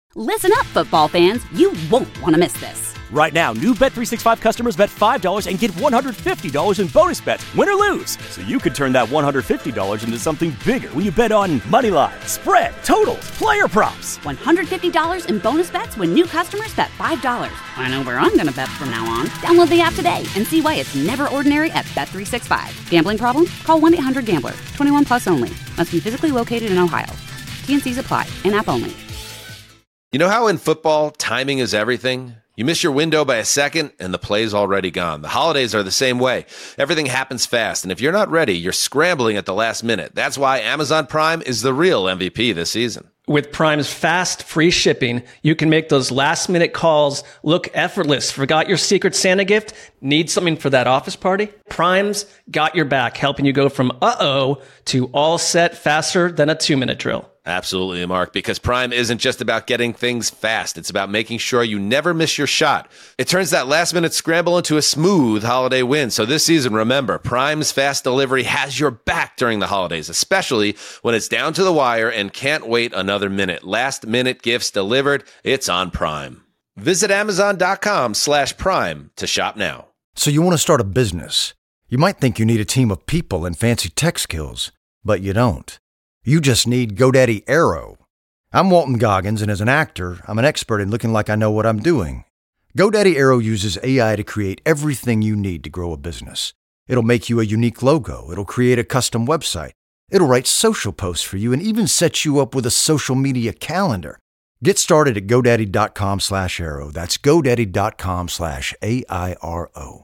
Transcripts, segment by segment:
Listen up, football fans. You won't want to miss this. Right now, new Bet365 customers bet $5 and get $150 in bonus bets, win or lose. So you could turn that $150 into something bigger when you bet on money line, spread, totals, player props. $150 in bonus bets when new customers bet $5. I know where I'm going to bet from now on. Download the app today and see why it's never ordinary at Bet365. Gambling problem? Call 1-800-GAMBLER. 21 plus only. Must be physically located in Ohio. T&Cs apply. In-app only. You know how in football, timing is everything? You miss your window by a second, and the play's already gone. The holidays are the same way. Everything happens fast, and if you're not ready, you're scrambling at the last minute. That's why Amazon Prime is the real MVP this season. With Prime's fast, free shipping, you can make those last-minute calls look effortless. Forgot your Secret Santa gift? Need something for that office party? Prime's got your back, helping you go from uh-oh to all set faster than a 2-minute drill. Absolutely, Mark, because Prime isn't just about getting things fast. It's about making sure you never miss your shot. It turns that last-minute scramble into a smooth holiday win. So this season, remember, Prime's fast delivery has your back during the holidays, especially when it's down to the wire and can't wait another minute. Last-minute gifts delivered, it's on Prime. Visit Amazon.com/Prime to shop now. So you want to start a business. You might think you need a team of people and fancy tech skills, but you don't. You just need GoDaddy Aero. I'm Walton Goggins, and as an actor, I'm an expert in looking like I know what I'm doing. GoDaddy Aero uses AI to create everything you need to grow a business. It'll make you a unique logo. It'll create a custom website. It'll write social posts for you and even set you up with a social media calendar. Get started at GoDaddy.com/Aero. That's GoDaddy.com/AIRO.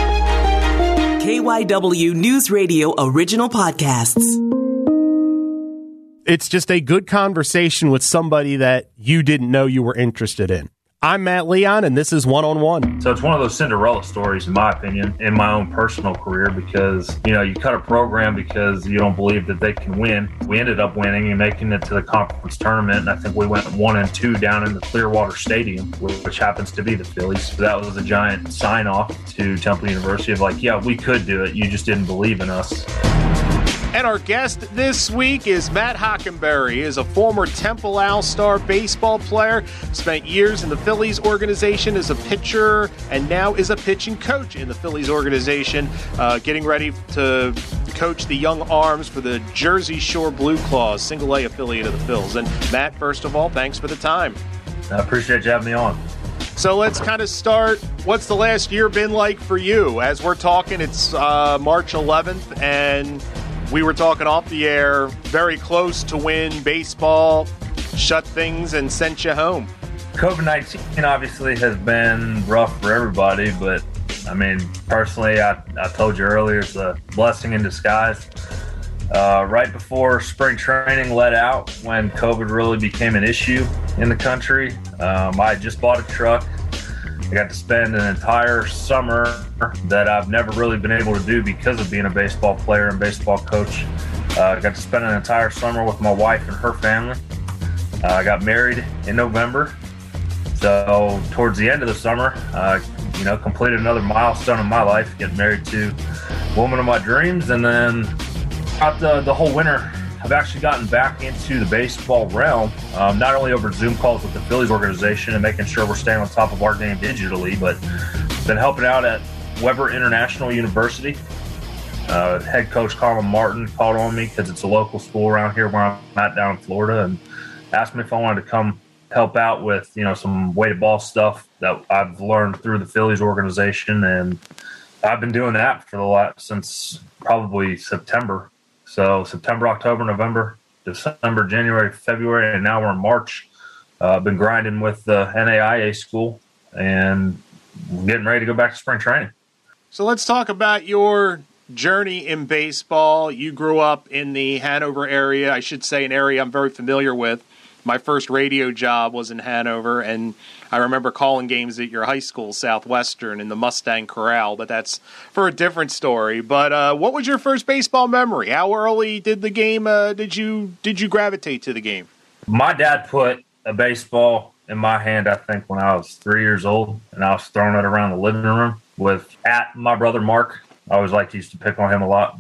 KYW News Radio original podcasts. It's just a good conversation with somebody that you didn't know you were interested in. I'm Matt Leon, and this is One on One. So it's one of those Cinderella stories, in my opinion, in my own personal career, because, you cut a program because you don't believe that they can win. We ended up winning and making it to the conference tournament, and I think we went 1-2 down in the Clearwater Stadium, which happens to be the Phillies. So that was a giant sign-off to Temple University of yeah, we could do it. You just didn't believe in us. And our guest this week is Matt Hockenberry. He is a former Temple All-Star baseball player, spent years in the Phillies organization as a pitcher, and now is a pitching coach in the Phillies organization, getting ready to coach the young arms for the Jersey Shore Blue Claws, single-A affiliate of the Phils. And Matt, first of all, thanks for the time. I appreciate you having me on. So let's kind of start. What's the last year been like for you? As we're talking, it's March 11th, and we were talking off the air, very close to win baseball, shut things and sent you home. COVID-19 obviously has been rough for everybody, but personally, I told you earlier, it's a blessing in disguise. Right before spring training let out, when COVID really became an issue in the country, I just bought a truck. I got to spend an entire summer that I've never really been able to do because of being a baseball player and baseball coach. I got to spend an entire summer with my wife and her family. I got married in November. So towards the end of the summer, completed another milestone in my life, getting married to the woman of my dreams. And then throughout the whole winter, I've actually gotten back into the baseball realm, not only over Zoom calls with the Phillies organization and making sure we're staying on top of our game digitally, but been helping out at Weber International University. Head coach Carmen Martin called on me because it's a local school around here where I'm at down in Florida, and asked me if I wanted to come help out with, some weighted ball stuff that I've learned through the Phillies organization. And I've been doing that since probably September. So September, October, November, December, January, February, and now we're in March. Been grinding with the NAIA school and getting ready to go back to spring training. So let's talk about your journey in baseball. You grew up in the Hanover area, I should say an area I'm very familiar with. My first radio job was in Hanover, and I remember calling games at your high school, Southwestern, in the Mustang Corral, but that's for a different story. But what was your first baseball memory? How early did the game, did you gravitate to the game? My dad put a baseball in my hand, I think, when I was 3 years old, and I was throwing it around the living room with my brother Mark. I always used to pick on him a lot, but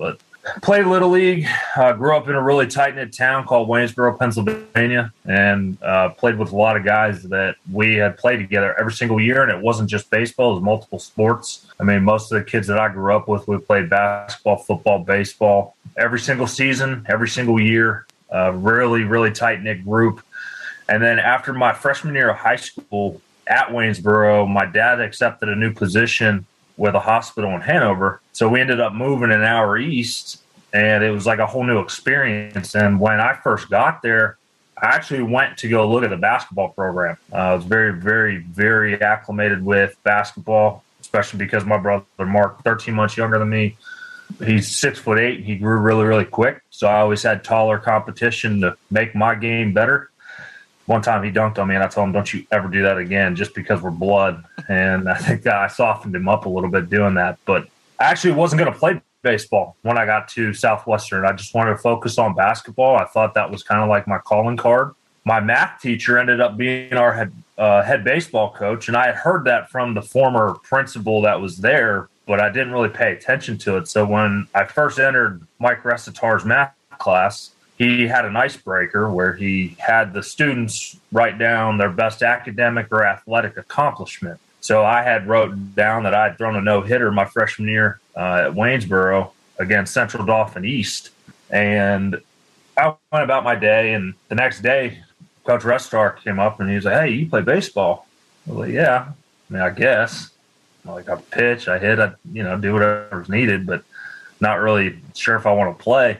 Played Little League. Grew up in a really tight-knit town called Waynesboro, Pennsylvania, and played with a lot of guys that we had played together every single year, and it wasn't just baseball. It was multiple sports. I mean, most of the kids that I grew up with, we played basketball, football, baseball every single season, every single year. Really, really tight-knit group. And then after my freshman year of high school at Waynesboro, my dad accepted a new position with a hospital in Hanover. So we ended up moving an hour east, and it was like a whole new experience. And when I first got there, I actually went to go look at the basketball program. I was very, very, very acclimated with basketball, especially because my brother Mark, 13 months younger than me, he's 6'8", and he grew really, really quick. So I always had taller competition to make my game better. One time he dunked on me, and I told him, don't you ever do that again, just because we're blood. And I think that I softened him up a little bit doing that. But I actually wasn't going to play baseball when I got to Southwestern. I just wanted to focus on basketball. I thought that was kind of like my calling card. My math teacher ended up being our head baseball coach, and I had heard that from the former principal that was there, but I didn't really pay attention to it. So when I first entered Mike Resitar's math class, he had an icebreaker where he had the students write down their best academic or athletic accomplishment. So I had wrote down that I had thrown a no-hitter my freshman year at Waynesboro against Central Dauphin East. And I went about my day, and the next day, Coach Resitar came up and he was like, hey, you play baseball? I was like, yeah, I mean, I guess. I pitch, I hit, I do whatever's needed, but not really sure if I want to play.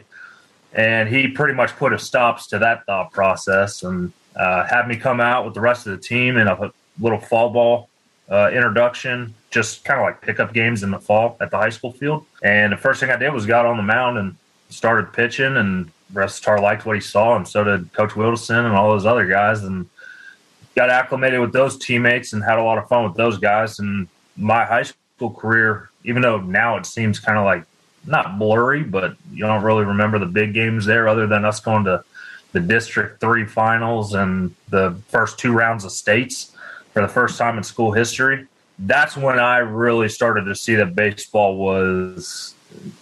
And he pretty much put a stops to that thought process and had me come out with the rest of the team in a little fall ball introduction, just kind of like pickup games in the fall at the high school field. And the first thing I did was got on the mound and started pitching, and Resitar liked what he saw, and so did Coach Wilderson and all those other guys, and got acclimated with those teammates and had a lot of fun with those guys. And my high school career, even though now it seems kind of like not blurry, but you don't really remember the big games there other than us going to the District 3 finals and the first 2 rounds of states for the first time in school history. That's when I really started to see that baseball was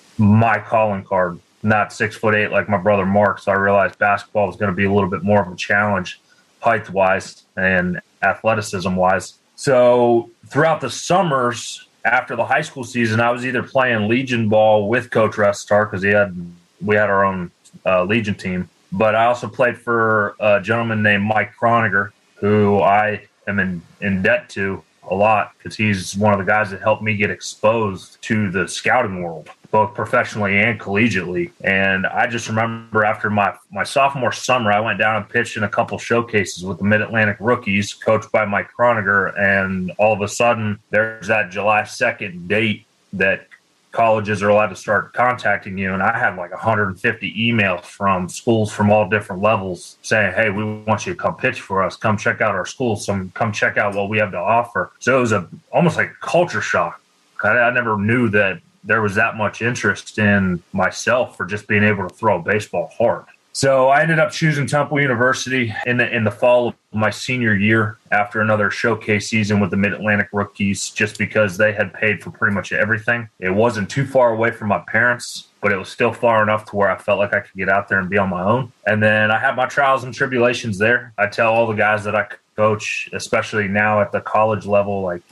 my calling card, not 6'8" like my brother Mark. So I realized basketball was going to be a little bit more of a challenge height-wise and athleticism-wise. So throughout the summers after the high school season, I was either playing Legion ball with Coach Resitar because we had our own Legion team, but I also played for a gentleman named Mike Croniger, who I am in debt to a lot because he's one of the guys that helped me get exposed to the scouting world, both professionally and collegiately. And I just remember after my sophomore summer, I went down and pitched in a couple showcases with the Mid-Atlantic rookies coached by Mike Croniger. And all of a sudden there's that July 2nd date that colleges are allowed to start contacting you. And I had like 150 emails from schools from all different levels saying, hey, we want you to come pitch for us. Come check out our school. Come check out what we have to offer. So it was almost like a culture shock. I never knew that there was that much interest in myself for just being able to throw a baseball hard. So I ended up choosing Temple University in the fall of my senior year after another showcase season with the Mid-Atlantic rookies, just because they had paid for pretty much everything. It wasn't too far away from my parents, but it was still far enough to where I felt like I could get out there and be on my own. And then I had my trials and tribulations there. I tell all the guys that I coach, especially now at the college level, like,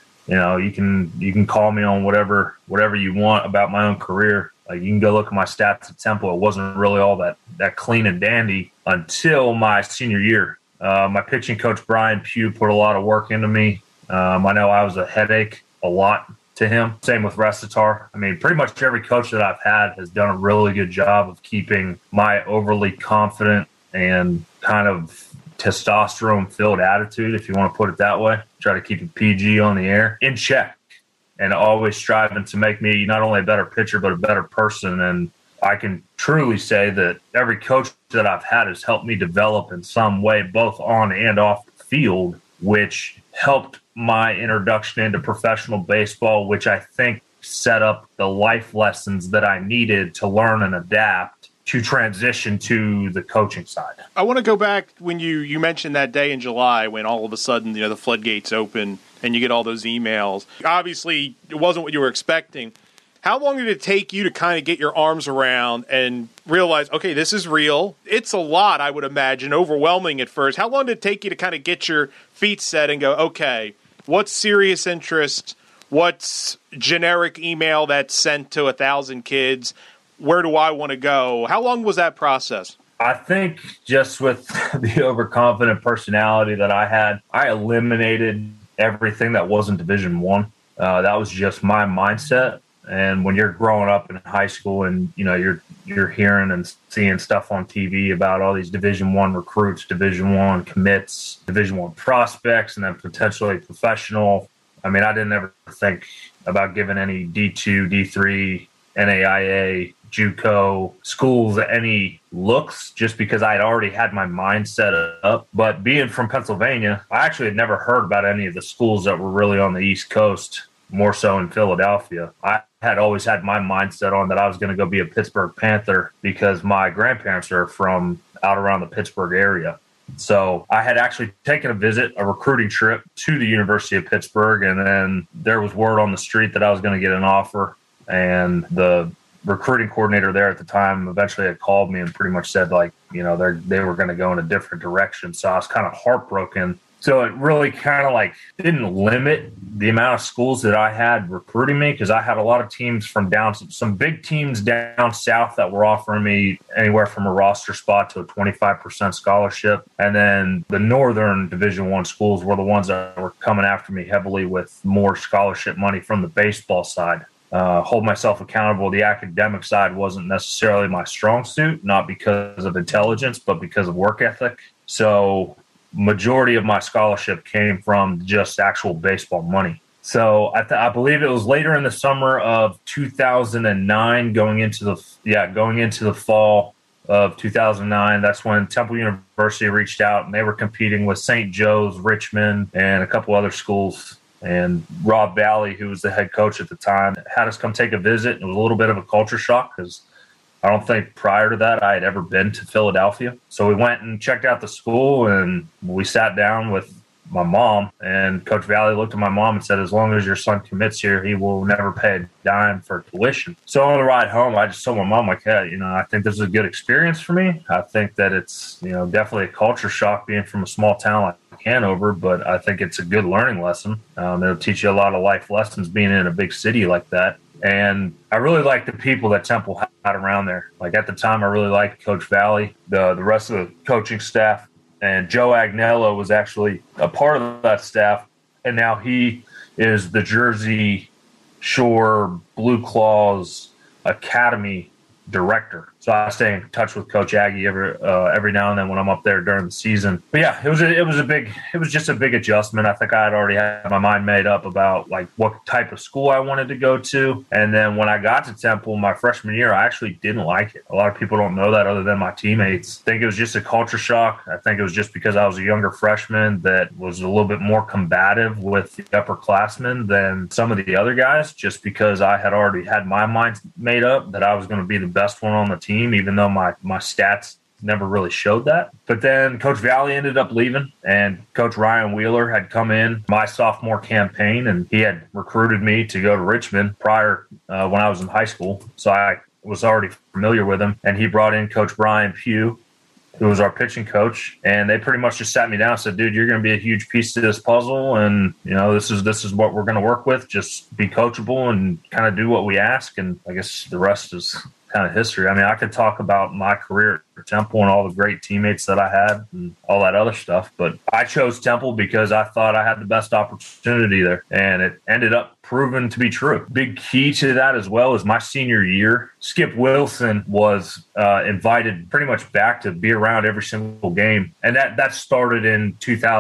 you can call me on whatever you want about my own career. Like, you can go look at my stats at Temple. It wasn't really all that clean and dandy until my senior year. My pitching coach, Brian Pugh, put a lot of work into me. I know I was a headache a lot to him. Same with Resitar. I mean, pretty much every coach that I've had has done a really good job of keeping my overly confident and kind of testosterone-filled attitude, if you want to put it that way. Try to keep it PG on the air, in check, and always striving to make me not only a better pitcher, but a better person. And I can truly say that every coach that I've had has helped me develop in some way, both on and off the field, which helped my introduction into professional baseball, which I think set up the life lessons that I needed to learn and adapt to transition to the coaching side. I want to go back when you mentioned that day in July when all of a sudden, the floodgates open and you get all those emails. Obviously, it wasn't what you were expecting. How long did it take you to kind of get your arms around and realize, okay, this is real? It's a lot, I would imagine, overwhelming at first. How long did it take you to kind of get your feet set and go, okay, what's serious interest? What's generic email that's sent to 1,000 kids? Where do I want to go? How long was that process? I think just with the overconfident personality that I had, I eliminated everything that wasn't Division I. That was just my mindset. And when you're growing up in high school and, you know, you're hearing and seeing stuff on TV about all these Division I recruits, Division I commits, Division I prospects, and then potentially professional. I mean, I didn't ever think about giving any D2, D3, NAIA, JUCO schools any looks just because I had already had my mind set up. But being from Pennsylvania, I actually had never heard about any of the schools that were really on the East Coast, more so in Philadelphia. I had always had my mindset on that I was going to go be a Pittsburgh Panther because my grandparents are from out around the Pittsburgh area. So I had actually taken a recruiting trip to the University of Pittsburgh, and then there was word on the street that I was going to get an offer, and the recruiting coordinator there at the time eventually had called me and pretty much said, like, you know, they were going to go in a different direction. So I was kind of heartbroken. So it really kind of like didn't limit the amount of schools that I had recruiting me, because I had a lot of teams from some big teams down south that were offering me anywhere from a roster spot to a 25% scholarship. And then the northern Division I schools were the ones that were coming after me heavily with more scholarship money from the baseball side. Hold myself accountable. The academic side wasn't necessarily my strong suit, not because of intelligence, but because of work ethic. So majority of my scholarship came from just actual baseball money. So I believe it was later in the summer of 2009, going into the fall of 2009. That's when Temple University reached out, and they were competing with St. Joe's, Richmond, and a couple other schools. And Rob Valley, who was the head coach at the time, had us come take a visit. It was a little bit of a culture shock because I don't think prior to that I had ever been to Philadelphia. So we went and checked out the school, and we sat down with my mom, and Coach Valley looked at my mom and said, as long as your son commits here, he will never pay a dime for tuition. So on the ride home, I just told my mom, like, hey, you know, I think this is a good experience for me. I think that it's, you know, definitely a culture shock being from a small town like Hanover, but I think it's a good learning lesson. It'll teach you a lot of life lessons being in a big city like that. And I really like the people that Temple had around there. Like at the time, I really liked Coach Valley, the rest of the coaching staff. And Joe Agnello was actually a part of that staff. And now he is the Jersey Shore Blue Claws Academy director. So I stay in touch with Coach Aggie every now and then when I'm up there during the season. But yeah, it was just a big adjustment. I think I had already had my mind made up about like what type of school I wanted to go to. And then when I got to Temple my freshman year, I actually didn't like it. A lot of people don't know that other than my teammates. I think it was just a culture shock. I think it was just because I was a younger freshman that was a little bit more combative with the upperclassmen than some of the other guys, just because I had already had my mind made up that I was going to be the best one on the team, even though my stats never really showed that. But then Coach Valley ended up leaving, and Coach Ryan Wheeler had come in my sophomore campaign, and he had recruited me to go to Richmond prior when I was in high school. So I was already familiar with him, and he brought in Coach Brian Pugh, who was our pitching coach, and they pretty much just sat me down and said, dude, you're going to be a huge piece to this puzzle, and you know, this is what we're going to work with. Just be coachable and kind of do what we ask. And I guess the rest is kind of history. I mean, I could talk about my career at Temple and all the great teammates that I had and all that other stuff, but I chose Temple because I thought I had the best opportunity there, and it ended up proven to be true. Big key to that as well is my senior year, Skip Wilson was invited pretty much back to be around every single game, and that started in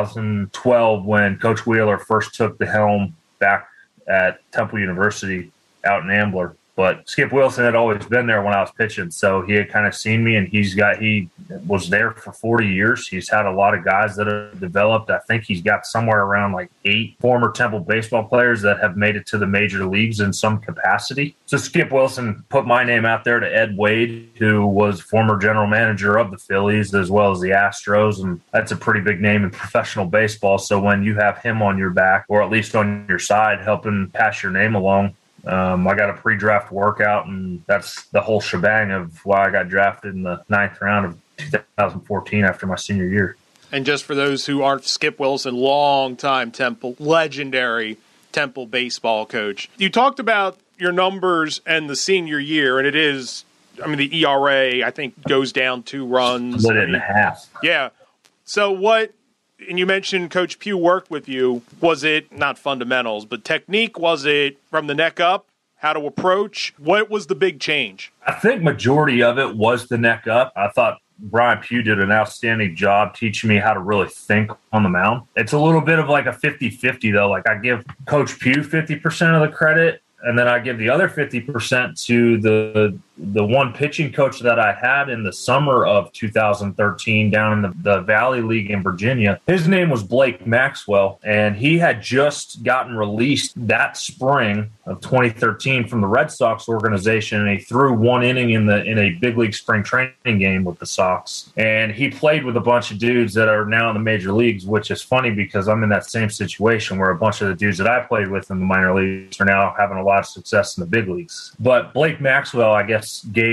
2012 when Coach Wheeler first took the helm back at Temple University out in Ambler. But Skip Wilson had always been there when I was pitching, so he had kind of seen me, and he was there for 40 years. He's had a lot of guys that have developed. I think he's got somewhere around like 8 former Temple baseball players that have made it to the major leagues in some capacity. So Skip Wilson put my name out there to Ed Wade, who was former general manager of the Phillies as well as the Astros, and that's a pretty big name in professional baseball. So when you have him on your back, or at least on your side, helping pass your name along, I got a pre-draft workout, and that's the whole shebang of why I got drafted in the 9th round of 2014 after my senior year. And just for those who aren't, Skip Wilson, long-time Temple, legendary Temple baseball coach. You talked about your numbers and the senior year, and it is, I mean, the ERA, I think, goes down 2 runs. Split it in half. Yeah. So what, and you mentioned Coach Pugh worked with you. Was it, not fundamentals, but technique? Was it from the neck up, how to approach? What was the big change? I think majority of it was the neck up. I thought Brian Pugh did an outstanding job teaching me how to really think on the mound. It's a little bit of like a 50-50, though. Like, I give Coach Pugh 50% of the credit, and then I give the other 50% to the one pitching coach that I had in the summer of 2013 down in the Valley League in Virginia. His name was Blake Maxwell, and he had just gotten released that spring of 2013 from the Red Sox organization, and he threw 1 inning in a big league spring training game with the Sox. And he played with a bunch of dudes that are now in the major leagues, which is funny because I'm in that same situation where a bunch of the dudes that I played with in the minor leagues are now having a lot of success in the big leagues. But Blake Maxwell, I guess,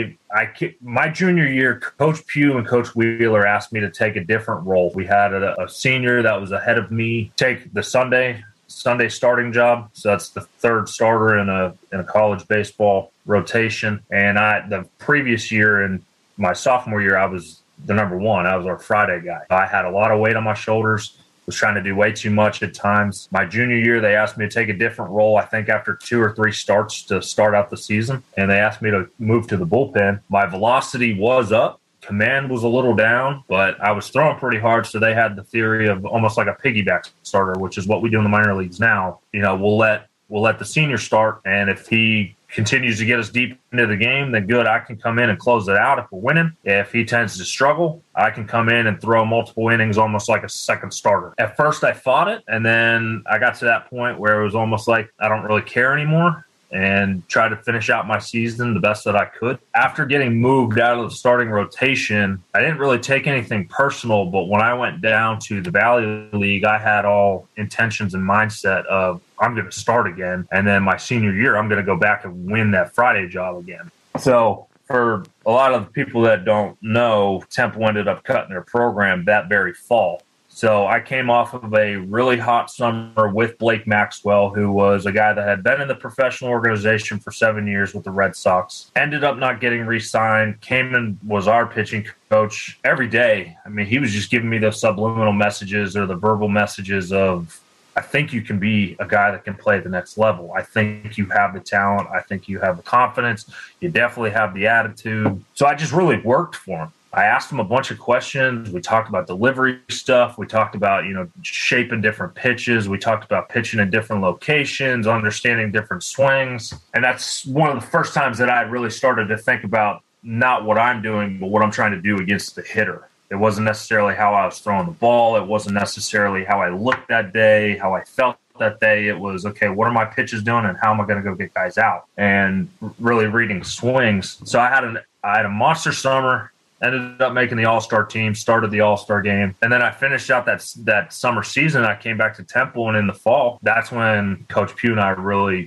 my junior year, Coach Pugh and Coach Wheeler asked me to take a different role. We had a senior that was ahead of me take the Sunday starting job. So that's the 3rd starter in a college baseball rotation. And the previous year, in my sophomore year, I was the number 1. I was our Friday guy. I had a lot of weight on my shoulders. Was trying to do way too much at times. My junior year, they asked me to take a different role, I think after 2 or 3 starts to start out the season, and they asked me to move to the bullpen. My velocity was up. Command was a little down, but I was throwing pretty hard, so they had the theory of almost like a piggyback starter, which is what we do in the minor leagues now. We'll let the senior start, and if he continues to get us deep into the game, then good, I can come in and close it out if we're winning. If he tends to struggle, I can come in and throw multiple innings almost like a second starter. At first, I fought it, and then I got to that point where it was almost like I don't really care anymore and tried to finish out my season the best that I could. After getting moved out of the starting rotation, I didn't really take anything personal, but when I went down to the Valley League, I had all intentions and mindset of I'm going to start again, and then my senior year, I'm going to go back and win that Friday job again. So for a lot of the people that don't know, Temple ended up cutting their program that very fall. So I came off of a really hot summer with Blake Maxwell, who was a guy that had been in the professional organization for 7 years with the Red Sox, ended up not getting re-signed, came and was our pitching coach every day. I mean, he was just giving me those subliminal messages or the verbal messages of, I think you can be a guy that can play at the next level. I think you have the talent. I think you have the confidence. You definitely have the attitude. So I just really worked for him. I asked him a bunch of questions. We talked about delivery stuff. We talked about, shaping different pitches. We talked about pitching in different locations, understanding different swings. And that's one of the first times that I really started to think about not what I'm doing, but what I'm trying to do against the hitter. It wasn't necessarily how I was throwing the ball. It wasn't necessarily how I looked that day, how I felt that day. It was, okay, what are my pitches doing and how am I going to go get guys out? And really reading swings. So I had a monster summer. Ended up making the All-Star team, started the All-Star game. And then I finished out that summer season. I came back to Temple, and in the fall, that's when Coach Pugh and I really,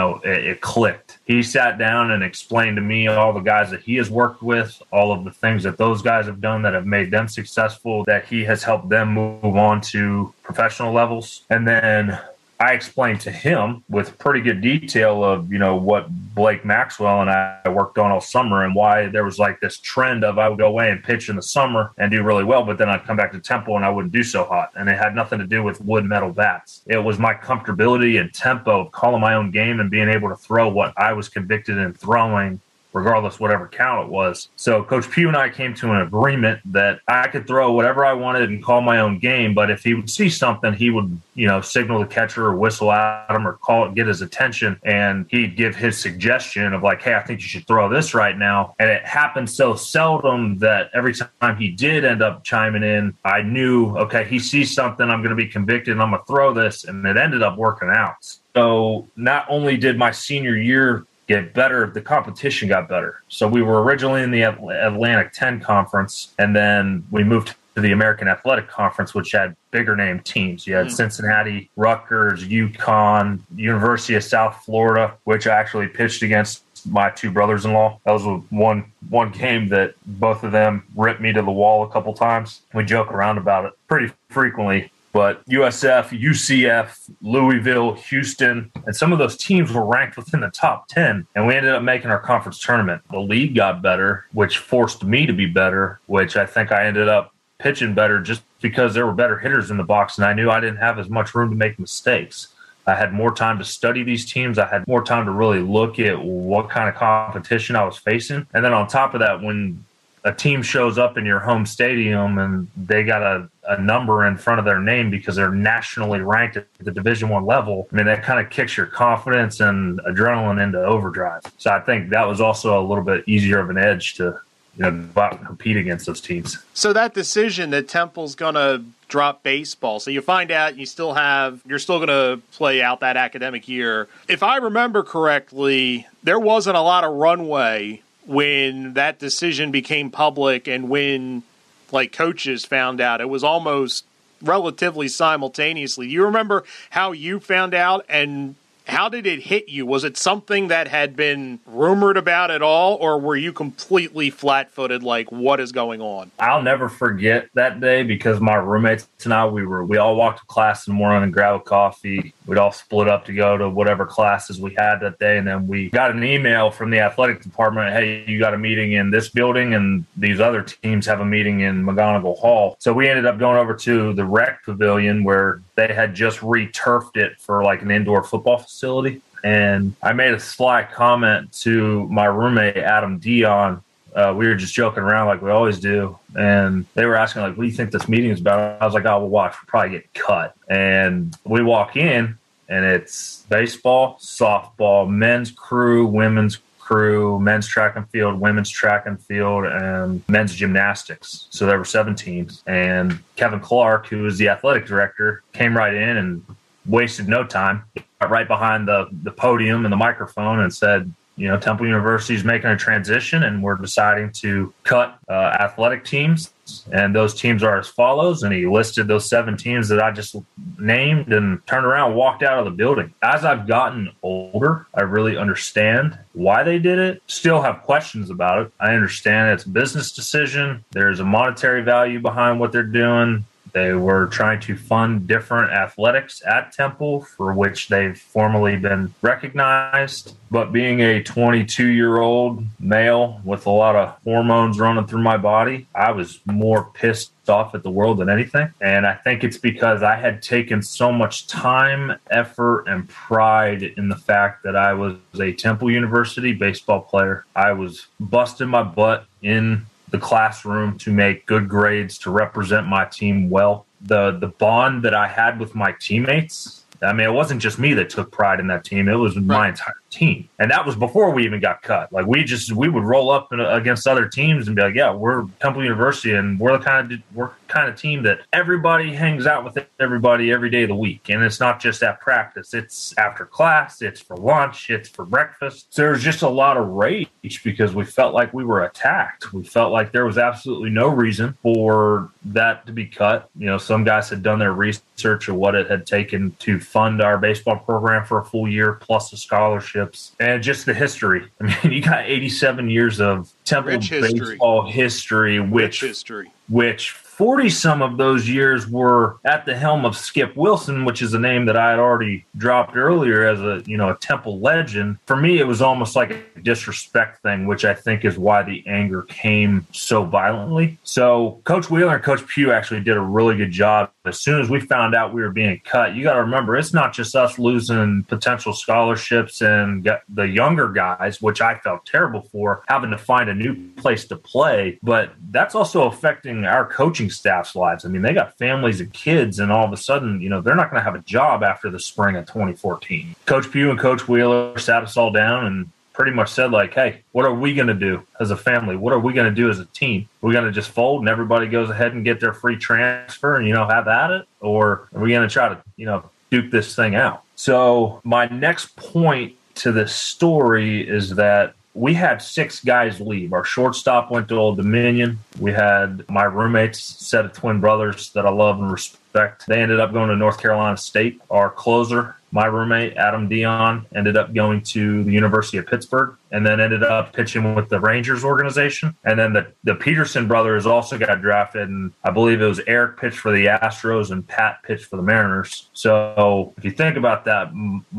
it clicked. He sat down and explained to me all the guys that he has worked with, all of the things that those guys have done that have made them successful, that he has helped them move on to professional levels. And then I explained to him with pretty good detail of, what Blake Maxwell and I worked on all summer and why there was like this trend of I would go away and pitch in the summer and do really well, but then I'd come back to Temple and I wouldn't do so hot. And it had nothing to do with wood metal bats. It was my comfortability and tempo of calling my own game and being able to throw what I was convicted in throwing, regardless whatever count it was. So Coach Pugh and I came to an agreement that I could throw whatever I wanted and call my own game, but if he would see something, he would, signal the catcher or whistle at him or get his attention, and he'd give his suggestion of like, hey, I think you should throw this right now. And it happened so seldom that every time he did end up chiming in, I knew, okay, he sees something, I'm going to be convicted and I'm going to throw this, and it ended up working out. So not only did my senior year get better, the competition got better. So we were originally in the Atlantic 10 conference, and then we moved the American Athletic Conference, which had bigger name teams. You had Cincinnati, Rutgers, UConn, University of South Florida, which I actually pitched against my two brothers-in-law. That was one game that both of them ripped me to the wall a couple times. We joke around about it pretty frequently. But USF, UCF, Louisville, Houston, and some of those teams were ranked within the top 10. And we ended up making our conference tournament. The league got better, which forced me to be better, which I think I ended up pitching better just because there were better hitters in the box. And I knew I didn't have as much room to make mistakes. I had more time to study these teams. I had more time to really look at what kind of competition I was facing. And then on top of that, when a team shows up in your home stadium and they got a number in front of their name because they're nationally ranked at the Division I level, I mean, that kind of kicks your confidence and adrenaline into overdrive. So I think that was also a little bit easier of an edge to, go out and compete against those teams. So that decision that Temple's going to drop baseball, so you find out you're still going to play out that academic year. If I remember correctly, there wasn't a lot of runway when that decision became public and when coaches found out. It was almost relatively simultaneously. Do you remember how you found out and how did it hit you? Was it something that had been rumored about at all, or were you completely flat-footed, what is going on? I'll never forget that day because my roommates and I, we all walked to class in the morning and grabbed a coffee. We'd all split up to go to whatever classes we had that day, and then we got an email from the athletic department, hey, you got a meeting in this building, and these other teams have a meeting in McGonigal Hall. So we ended up going over to the rec pavilion where they had just re-turfed it for an indoor football facility. And I made a sly comment to my roommate, Adam Dion. We were just joking around like we always do. And they were asking, what do you think this meeting is about? I was like, oh, we'll watch. We'll probably get cut. And we walk in, and it's baseball, softball, men's crew, women's crew, men's track and field, women's track and field, and men's gymnastics. So there were 7 teams. And Kevin Clark, who was the athletic director, came right in and wasted no time, got right behind the podium and the microphone and said, Temple University is making a transition and we're deciding to cut athletic teams. And those teams are as follows. And he listed those 7 teams that I just named and turned around and walked out of the building. As I've gotten older, I really understand why they did it. Still have questions about it. I understand it's a business decision. There's a monetary value behind what they're doing. They were trying to fund different athletics at Temple for which they've formally been recognized. But being a 22-year-old male with a lot of hormones running through my body, I was more pissed off at the world than anything. And I think it's because I had taken so much time, effort, and pride in the fact that I was a Temple University baseball player. I was busting my butt in the classroom to make good grades, to represent my team well. The bond that I had with my teammates, I mean, it wasn't just me that took pride in that team. It was my entire team. And that was before we even got cut. We would roll up against other teams and be like, yeah, we're Temple University and we're the kind of team that everybody hangs out with everybody every day of the week. And it's not just at practice. It's after class. It's for lunch. It's for breakfast. So there was just a lot of rage because we felt like we were attacked. We felt like there was absolutely no reason for that to be cut. Some guys had done their research of what it had taken to fund our baseball program for a full year, plus the scholarships and just the history. I mean, you got 87 years of Temple baseball history, which 40 some of those years were at the helm of Skip Wilson, which is a name that I had already dropped earlier as a Temple legend. For me, it was almost like a disrespect thing, which I think is why the anger came so violently. So Coach Wheeler and Coach Pugh actually did a really good job. As soon as we found out we were being cut, you got to remember, it's not just us losing potential scholarships and the younger guys, which I felt terrible for, having to find a new place to play, but that's also affecting our coaching staff's lives. I mean, they got families and kids, and all of a sudden, they're not going to have a job after the spring of 2014. Coach Pugh and Coach Wheeler sat us all down and pretty much said, hey, what are we going to do as a family? What are we going to do as a team? We're going to just fold and everybody goes ahead and get their free transfer and, have at it? Or are we going to try to, duke this thing out? So my next point to this story is that we had 6 guys leave. Our shortstop went to Old Dominion. We had my roommates, set of twin brothers that I love and respect. They ended up going to North Carolina State. Our closer, my roommate, Adam Dion, ended up going to the University of Pittsburgh and then ended up pitching with the Rangers organization. And then the Peterson brothers also got drafted, and I believe it was Eric pitched for the Astros and Pat pitched for the Mariners. So if you think about that,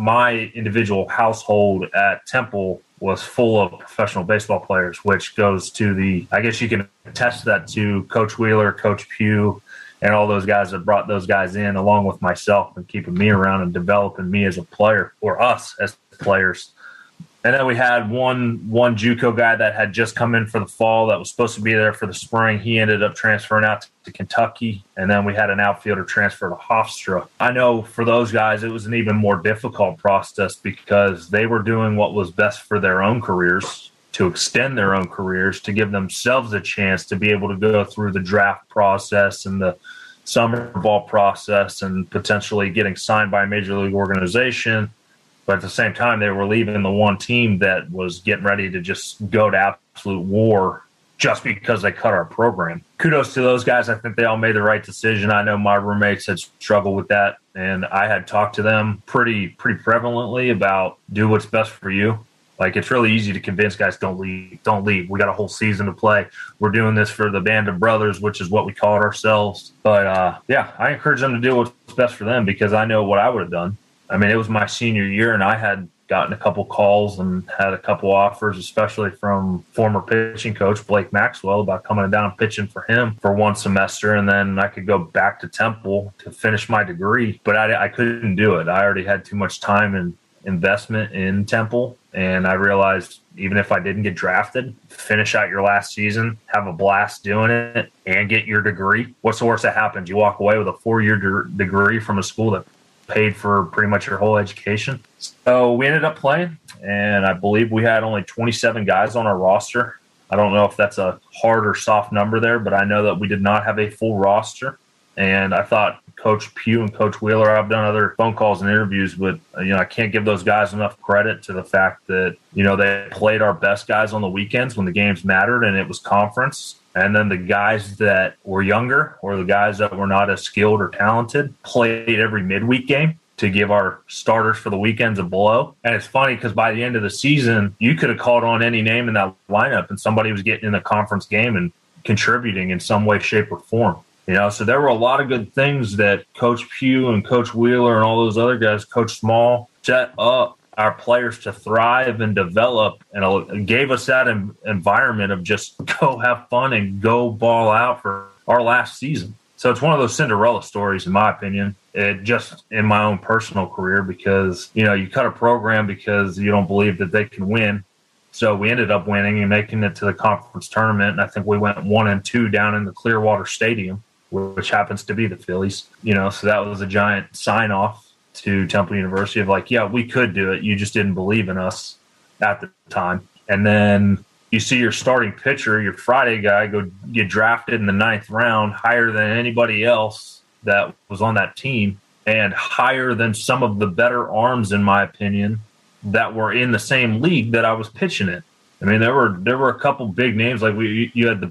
my individual household at Temple was full of professional baseball players, which goes to I guess you can attest that to Coach Wheeler, Coach Pugh, and all those guys that brought those guys in along with myself and keeping me around and developing me as a player, or us as players. And then we had one JUCO guy that had just come in for the fall that was supposed to be there for the spring. He ended up transferring out to Kentucky. And then we had an outfielder transfer to Hofstra. I know for those guys, it was an even more difficult process because they were doing what was best for their own careers, to extend their own careers, to give themselves a chance to be able to go through the draft process and the summer ball process and potentially getting signed by a major league organization. But at the same time, they were leaving the one team that was getting ready to just go to absolute war just because they cut our program. Kudos to those guys. I think they all made the right decision. I know my roommates had struggled with that, and I had talked to them pretty prevalently about do what's best for you. Like, it's really easy to convince guys, don't leave. We got a whole season to play. We're doing this for the band of brothers, which is what we called ourselves. But, yeah, I encourage them to do what's best for them because I know what I would have done. I mean, it was my senior year, and I had gotten a couple calls and had a couple offers, especially from former pitching coach Blake Maxwell, about coming down and pitching for him for one semester, and then I could go back to Temple to finish my degree. But I couldn't do it. I already had too much time and investment in Temple, and I realized even if I didn't get drafted, finish out your last season, have a blast doing it, and get your degree. What's the worst that happens? You walk away with a 4-year degree from a school that paid for pretty much your whole education. So we ended up playing, and I believe we had only 27 guys on our roster. I don't know if that's a hard or soft number there, but I know that we did not have a full roster. And I thought Coach Pugh and Coach Wheeler, I've done other phone calls and interviews, but I can't give those guys enough credit to the fact that, they played our best guys on the weekends when the games mattered and it was conference. And then the guys that were younger or the guys that were not as skilled or talented played every midweek game to give our starters for the weekends a blow. And it's funny because by the end of the season, you could have called on any name in that lineup and somebody was getting in a conference game and contributing in some way, shape, or form. So there were a lot of good things that Coach Pugh and Coach Wheeler and all those other guys, Coach Small, set up our players to thrive and develop, and gave us that environment of just go have fun and go ball out for our last season. So it's one of those Cinderella stories, in my opinion, just in my own personal career, because, you cut a program because you don't believe that they can win. So we ended up winning and making it to the conference tournament. And I think we went 1-2 down in the Clearwater Stadium, which happens to be the Phillies, so that was a giant sign off to Temple University of like, yeah, we could do it. You just didn't believe in us at the time. And then you see your starting pitcher, your Friday guy, go get drafted in the 9th round, higher than anybody else that was on that team and higher than some of the better arms, in my opinion, that were in the same league that I was pitching in. I mean, there were a couple big names. Like you had the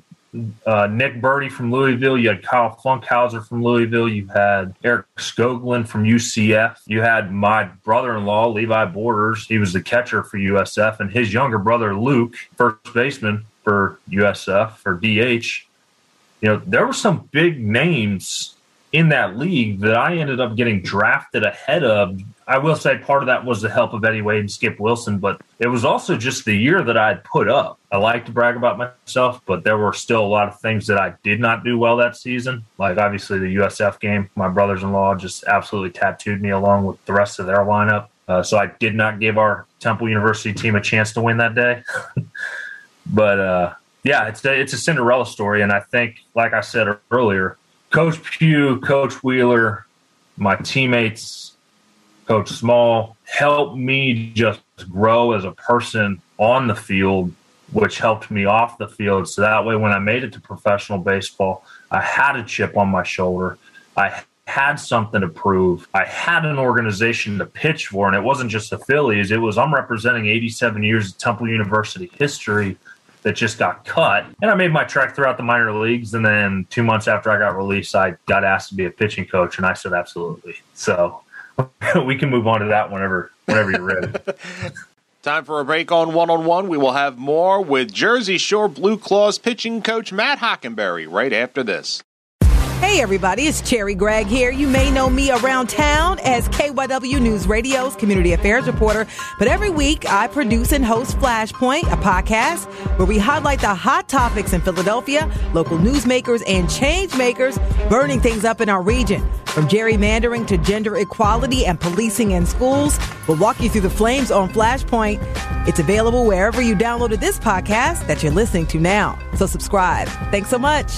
Nick Birdie from Louisville. You had Kyle Funkhauser from Louisville. You had Eric Skoglund from UCF. You had my brother-in-law, Levi Borders. He was the catcher for USF. And his younger brother, Luke, first baseman for USF, for DH. There were some big names in that league that I ended up getting drafted ahead of. I will say part of that was the help of Eddie Wade and Skip Wilson, but it was also just the year that I had put up. I like to brag about myself, but there were still a lot of things that I did not do well that season. Like obviously the USF game, my brothers-in-law just absolutely tattooed me along with the rest of their lineup. So I did not give our Temple University team a chance to win that day. But yeah, it's a Cinderella story. And I think, like I said earlier, Coach Pugh, Coach Wheeler, my teammates, Coach Small helped me just grow as a person on the field, which helped me off the field. So that way, when I made it to professional baseball, I had a chip on my shoulder. I had something to prove. I had an organization to pitch for, and it wasn't just the Phillies. It was I'm representing 87 years of Temple University history that just got cut. And I made my trek throughout the minor leagues. And then 2 months after I got released, I got asked to be a pitching coach. And I said, absolutely. So we can move on to that whenever you're ready. Time for a break on One-on-One. We will have more with Jersey Shore Blue Claws pitching coach Matt Hockenberry right after this. Hey everybody, it's Cherry Gregg here. You may know me around town as KYW News Radio's community affairs reporter, but every week I produce and host Flashpoint, a podcast where we highlight the hot topics in Philadelphia, local newsmakers and change makers burning things up in our region. From gerrymandering to gender equality and policing in schools, we'll walk you through the flames on Flashpoint. It's available wherever you downloaded this podcast that you're listening to now. So subscribe. Thanks so much.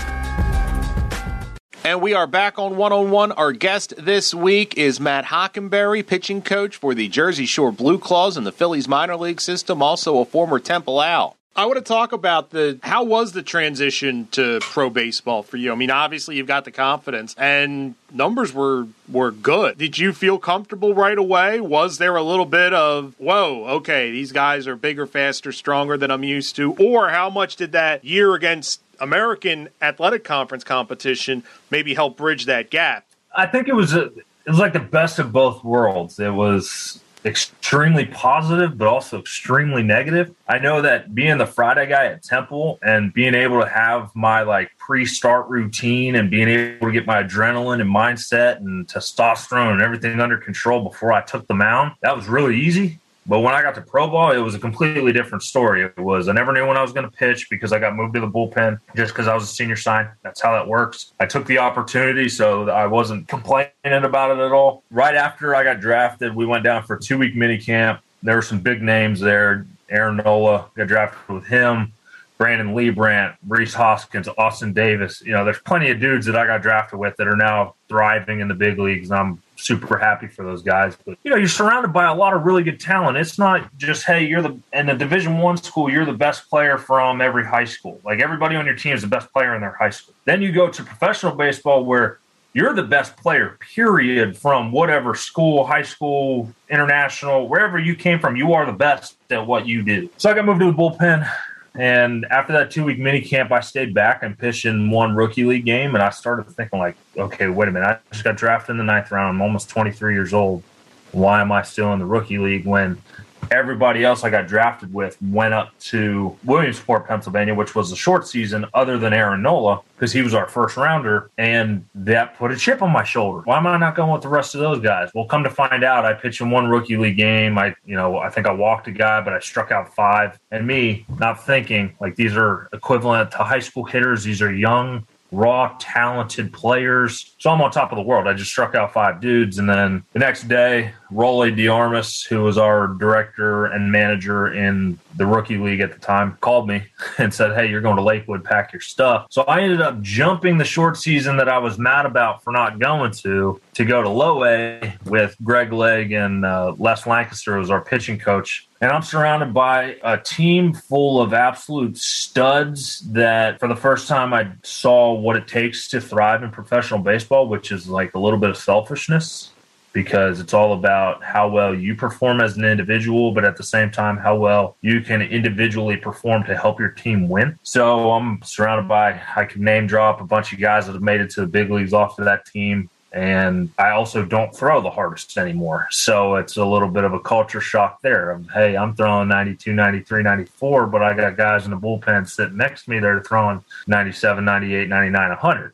And we are back on One-on-One. Our guest this week is Matt Hockenberry, pitching coach for the Jersey Shore Blue Claws in the Phillies minor league system, also a former Temple Owl. I want to talk about how was the transition to pro baseball for you? I mean, obviously you've got the confidence and numbers were good. Did you feel comfortable right away? Was there a little bit of, whoa, okay, these guys are bigger, faster, stronger than I'm used to? Or how much did that year against American Athletic Conference competition maybe help bridge that gap? I think it was like the best of both worlds. It was extremely positive, but also extremely negative. I know that being the Friday guy at Temple and being able to have my pre-start routine and being able to get my adrenaline and mindset and testosterone and everything under control before I took the mound, that was really easy. But when I got to pro ball, it was a completely different story. I never knew when I was going to pitch because I got moved to the bullpen just because I was a senior sign. That's how that works. I took the opportunity, so I wasn't complaining about it at all. Right after I got drafted, we went down for a 2-week mini camp. There were some big names there. Aaron Nola, got drafted with him. Brandon Liebrandt, Reese Hoskins, Austin Davis. There's plenty of dudes that I got drafted with that are now thriving in the big leagues, and I'm super happy for those guys. But you're surrounded by a lot of really good talent. It's not just, hey, in the Division I school, you're the best player from every high school. Like, everybody on your team is the best player in their high school. Then you go to professional baseball where you're the best player, period, from whatever school, high school, international, wherever you came from. You are the best at what you do. So I got moved to the bullpen. And after that 2-week mini camp, I stayed back and pitched in one rookie league game. And I started thinking, okay, wait a minute. I just got drafted in the 9th round. I'm almost 23 years old. Why am I still in the rookie league when everybody else I got drafted with went up to Williamsport, Pennsylvania, which was a short season other than Aaron Nola because he was our first rounder, and that put a chip on my shoulder. Why am I not going with the rest of those guys? Well, come to find out, I pitched in one rookie league game. I think I walked a guy, but I struck out 5. And me not thinking these are equivalent to high school hitters. These are young, raw, talented players. So I'm on top of the world. I just struck out 5 dudes. And then the next day, Rolly DeArmas, who was our director and manager in the rookie league at the time, called me and said, hey, you're going to Lakewood, pack your stuff. So I ended up jumping the short season that I was mad about for not going to go to Low A with Greg Legg and Les Lancaster, who was our pitching coach. And I'm surrounded by a team full of absolute studs that for the first time I saw what it takes to thrive in professional baseball, which is a little bit of selfishness, because it's all about how well you perform as an individual, but at the same time, how well you can individually perform to help your team win. So I'm surrounded by, I could name drop a bunch of guys that have made it to the big leagues off of that team. And I also don't throw the hardest anymore. So it's a little bit of a culture shock there. Hey, I'm throwing 92, 93, 94, but I got guys in the bullpen sitting next to me that are throwing 97, 98, 99, 100.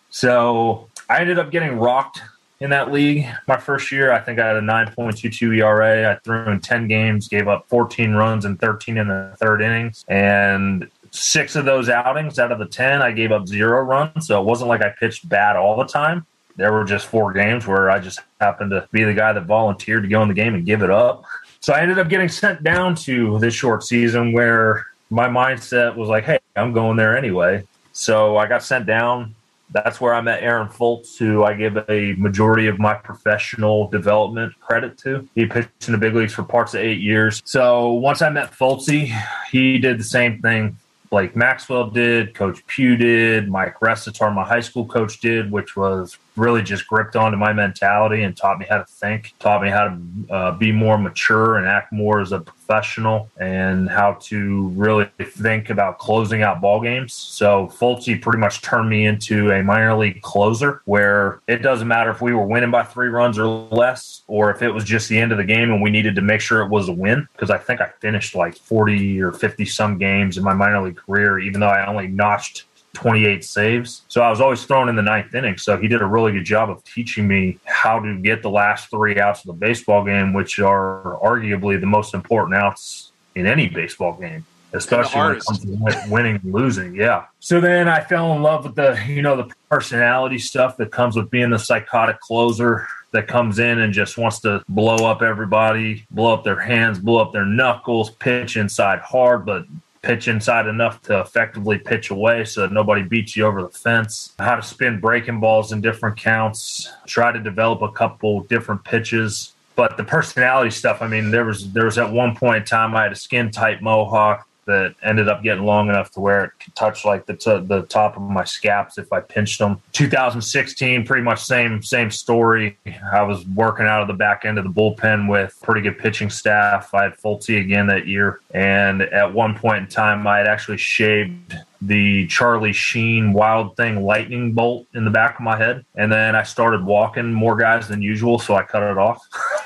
So I ended up getting rocked in that league. My first year, I think I had a 9.22 ERA. I threw in 10 games, gave up 14 runs and 13 in the third innings. And 6 of those outings out of the 10, I gave up 0 runs. So it wasn't like I pitched bad all the time. There were just 4 games where I just happened to be the guy that volunteered to go in the game and give it up. So I ended up getting sent down to this short season where my mindset was like, hey, I'm going there anyway. So I got sent down. That's where I met Aaron Foltz, who I give a majority of my professional development credit to. He pitched in the big leagues for parts of 8 years. So once I met Foltzy, he did the same thing Blake Maxwell did, Coach Pugh did, Mike Resitar, my high school coach, did, which was really just gripped onto my mentality and taught me how to think, taught me how to be more mature and act more as a professional, and how to really think about closing out ball games. So Fulci pretty much turned me into a minor league closer, where it doesn't matter if we were winning by 3 runs or less, or if it was just the end of the game and we needed to make sure it was a win, because I think I finished like 40 or 50 some games in my minor league career, even though I only notched 28 saves. So I was always thrown in the 9th inning. So he did a really good job of teaching me how to get the last 3 outs of the baseball game, which are arguably the most important outs in any baseball game, especially when it comes to winning and losing. Yeah. So then I fell in love with the personality stuff that comes with being the psychotic closer that comes in and just wants to blow up everybody, blow up their hands, blow up their knuckles, pitch inside hard, but pitch inside enough to effectively pitch away so that nobody beats you over the fence, how to spin breaking balls in different counts, try to develop a couple different pitches. But the personality stuff, I mean, there was at one point in time I had a skin tight mohawk that ended up getting long enough to where it could touch like the top of my scaps if I pinched them. 2016, pretty much same story. I was working out of the back end of the bullpen with pretty good pitching staff. I had Fulci again that year. And at one point in time, I had actually shaved the Charlie Sheen Wild Thing lightning bolt in the back of my head. And then I started walking more guys than usual, so I cut it off.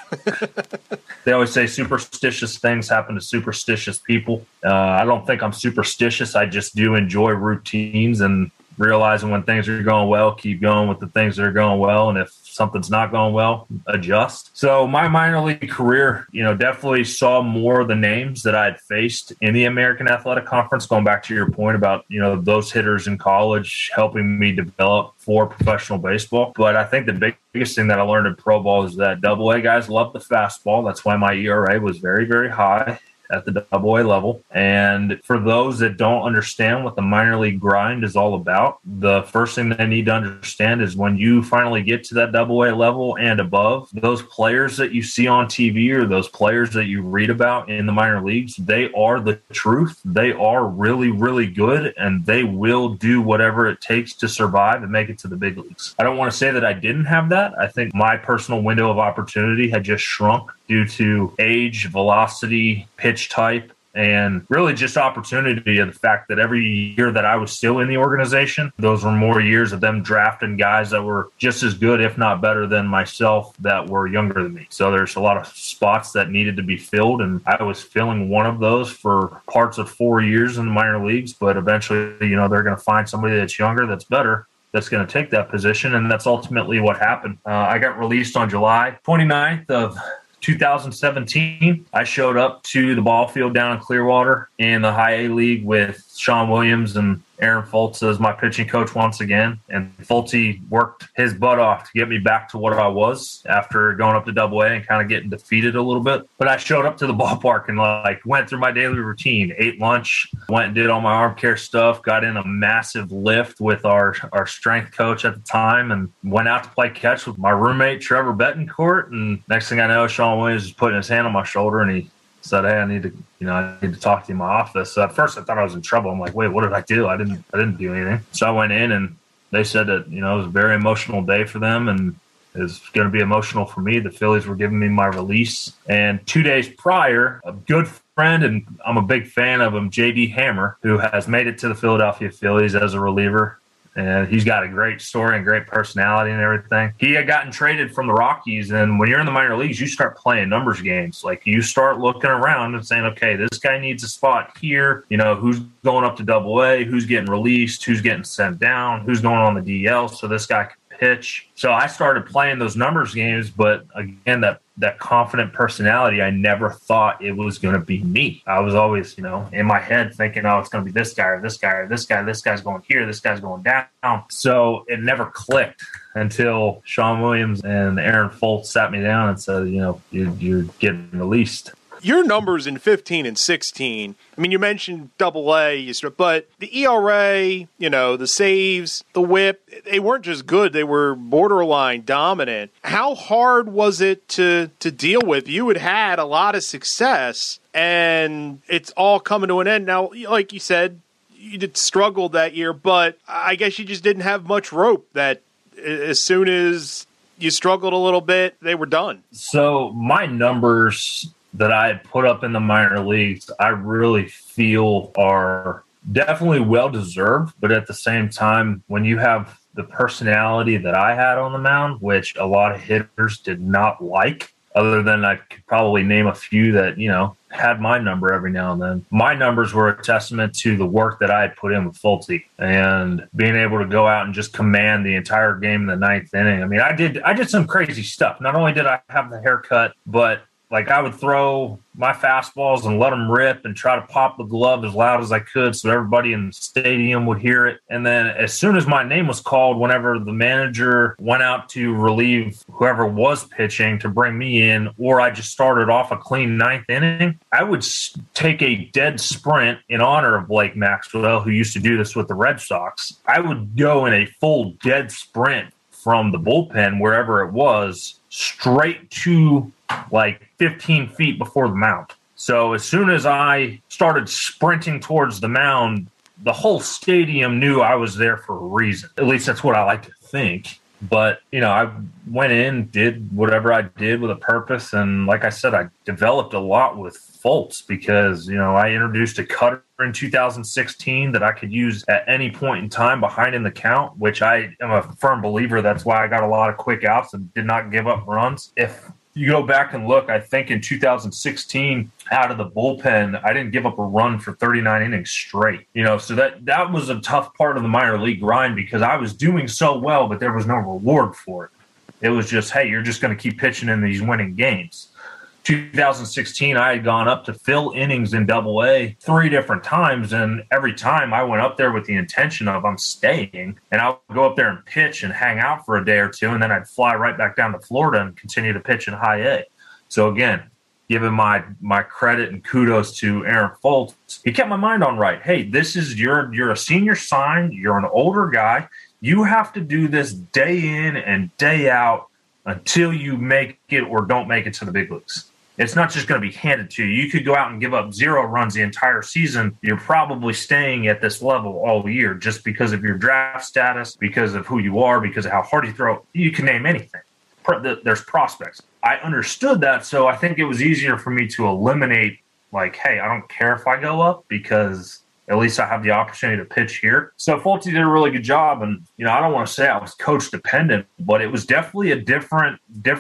They always say superstitious things happen to superstitious people. I don't think I'm superstitious. I just do enjoy routines and realizing when things are going well, keep going with the things that are going well. And if something's not going well, adjust. So my minor league career, definitely saw more of the names that I had faced in the American Athletic Conference, going back to your point about, those hitters in college helping me develop for professional baseball. But I think the biggest thing that I learned in pro ball is that AA guys love the fastball. That's why my ERA was very, very high at the AA level. And for those that don't understand what the minor league grind is all about, the first thing they need to understand is when you finally get to that AA level and above, those players that you see on TV or those players that you read about in the minor leagues, they are the truth. They are really, really good, and they will do whatever it takes to survive and make it to the big leagues. I don't want to say that I didn't have that. I think my personal window of opportunity had just shrunk due to age, velocity, pitch type, and really just opportunity of the fact that every year that I was still in the organization, those were more years of them drafting guys that were just as good, if not better than myself, that were younger than me. So there's a lot of spots that needed to be filled, and I was filling one of those for parts of 4 years in the minor leagues, but eventually, they're going to find somebody that's younger, that's better, that's going to take that position, and that's ultimately what happened. I got released on July 29th of 2017. I showed up to the ball field down in Clearwater in the High A League with Sean Williams and Aaron Fultz as my pitching coach once again. And Fultz worked his butt off to get me back to what I was after going up to AA and kind of getting defeated a little bit. But I showed up to the ballpark and went through my daily routine, ate lunch, went and did all my arm care stuff, got in a massive lift with our strength coach at the time, and went out to play catch with my roommate, Trevor Betancourt. And next thing I know, Sean Williams is putting his hand on my shoulder, and he said, "Hey, I need to talk to you in my office." So at first I thought I was in trouble. I'm like, wait, what did I do? I didn't do anything. So I went in, and they said that, it was a very emotional day for them, and it's going to be emotional for me. The Phillies were giving me my release. And 2 days prior, a good friend, and I'm a big fan of him, J.D. Hammer, who has made it to the Philadelphia Phillies as a reliever. And he's got a great story and great personality and everything. He had gotten traded from the Rockies, and when you're in the minor leagues, you start playing numbers games. Like, you start looking around and saying, okay, this guy needs a spot here. Who's going up to AA, who's getting released, who's getting sent down, who's going on the DL, so this guy can pitch. So I started playing those numbers games, but again, that confident personality, I never thought it was going to be me. I was always, in my head thinking, oh, it's going to be this guy or this guy or this guy. This guy's going here. This guy's going down. So it never clicked until Sean Williams and Aaron Fultz sat me down and said, you're getting released. Your numbers in 15 and 16, I mean, you mentioned AA, but the ERA, the saves, the whip, they weren't just good. They were borderline dominant. How hard was it to deal with? You had a lot of success, and it's all coming to an end. Now, like you said, you did struggle that year, but I guess you just didn't have much rope that as soon as you struggled a little bit, they were done? So my numbers that I had put up in the minor leagues, I really feel are definitely well-deserved. But at the same time, when you have the personality that I had on the mound, which a lot of hitters did not like, other than I could probably name a few that, had my number every now and then. My numbers were a testament to the work that I had put in with Fulte and being able to go out and just command the entire game in the ninth inning. I mean, I did some crazy stuff. Not only did I have the haircut, but like I would throw my fastballs and let them rip and try to pop the glove as loud as I could so everybody in the stadium would hear it. And then as soon as my name was called, whenever the manager went out to relieve whoever was pitching to bring me in, or I just started off a clean ninth inning, I would take a dead sprint in honor of Blake Maxwell, who used to do this with the Red Sox. I would go in a full dead sprint from the bullpen, wherever it was, straight to like 15 feet before the mound. So as soon as I started sprinting towards the mound, the whole stadium knew I was there for a reason. At least that's what I like to think. But, I went in, did whatever I did with a purpose. And like I said, I developed a lot with Fultz because, I introduced a cutter in 2016 that I could use at any point in time behind in the count, which I am a firm believer. That's why I got a lot of quick outs and did not give up runs. If you go back and look, I think in 2016, out of the bullpen, I didn't give up a run for 39 innings straight. So that was a tough part of the minor league grind because I was doing so well, but there was no reward for it. It was just, hey, you're just going to keep pitching in these winning games. 2016, I had gone up to fill innings in Double-A 3 different times, and every time I went up there with the intention of I'm staying, and I would go up there and pitch and hang out for a day or two, and then I'd fly right back down to Florida and continue to pitch in High A. So again, giving my credit and kudos to Aaron Fultz, he kept my mind on right. Hey, this is you're a senior sign, you're an older guy, you have to do this day in and day out until you make it or don't make it to the big leagues. It's not just going to be handed to you. You could go out and give up 0 runs the entire season. You're probably staying at this level all year just because of your draft status, because of who you are, because of how hard you throw. You can name anything. There's prospects. I understood that, so I think it was easier for me to eliminate, like, hey, I don't care if I go up because at least I have the opportunity to pitch here. So Fulte did a really good job. And, I don't want to say I was coach dependent, but it was definitely a different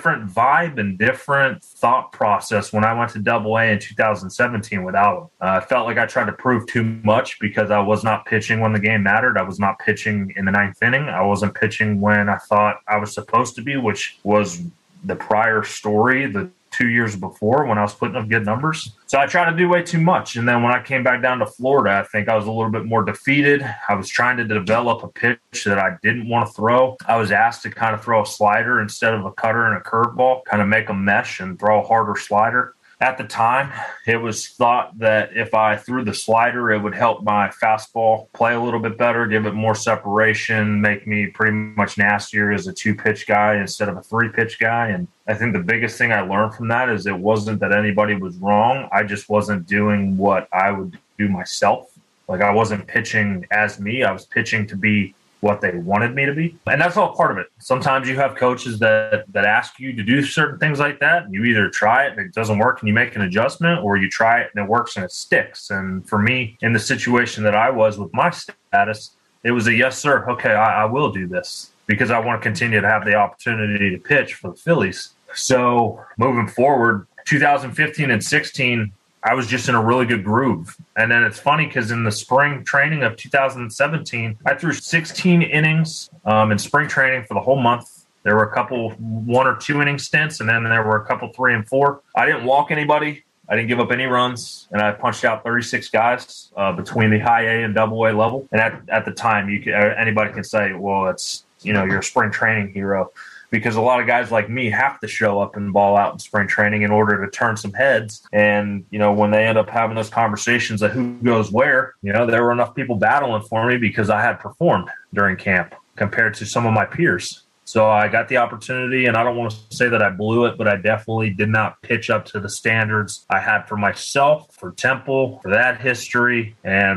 vibe and different thought process when I went to Double-A in 2017 without him. I felt like I tried to prove too much because I was not pitching when the game mattered. I was not pitching in the ninth inning. I wasn't pitching when I thought I was supposed to be, which was the prior story, the 2 years before when I was putting up good numbers. So I tried to do way too much. And then when I came back down to Florida, I think I was a little bit more defeated. I was trying to develop a pitch that I didn't want to throw. I was asked to kind of throw a slider instead of a cutter and a curveball, kind of make a mesh and throw a harder slider. At the time, it was thought that if I threw the slider, it would help my fastball play a little bit better, give it more separation, make me pretty much nastier as a 2-pitch guy instead of a 3-pitch guy. And I think the biggest thing I learned from that is it wasn't that anybody was wrong. I just wasn't doing what I would do myself. Like I wasn't pitching as me. I was pitching to be what they wanted me to be. And that's all part of it. Sometimes you have coaches that ask you to do certain things like that. And you either try it and it doesn't work and you make an adjustment, or you try it and it works and it sticks. And for me, in the situation that I was with my status, it was a yes, sir. Okay, I will do this because I want to continue to have the opportunity to pitch for the Phillies. So moving forward, 2015 and 16, I was just in a really good groove. And then it's funny because in the spring training of 2017, I threw 16 innings in spring training for the whole month. There were a couple 1 or 2 inning stints, and then there were a couple 3 and 4. I didn't walk anybody. I didn't give up any runs, and I punched out 36 guys between the High A and Double-A level. And at the time, anybody can say, well, it's you're a spring training hero. Because a lot of guys like me have to show up and ball out in spring training in order to turn some heads. And, when they end up having those conversations of who goes where, there were enough people battling for me because I had performed during camp compared to some of my peers. So I got the opportunity, and I don't want to say that I blew it, but I definitely did not pitch up to the standards I had for myself, for Temple, for that history, and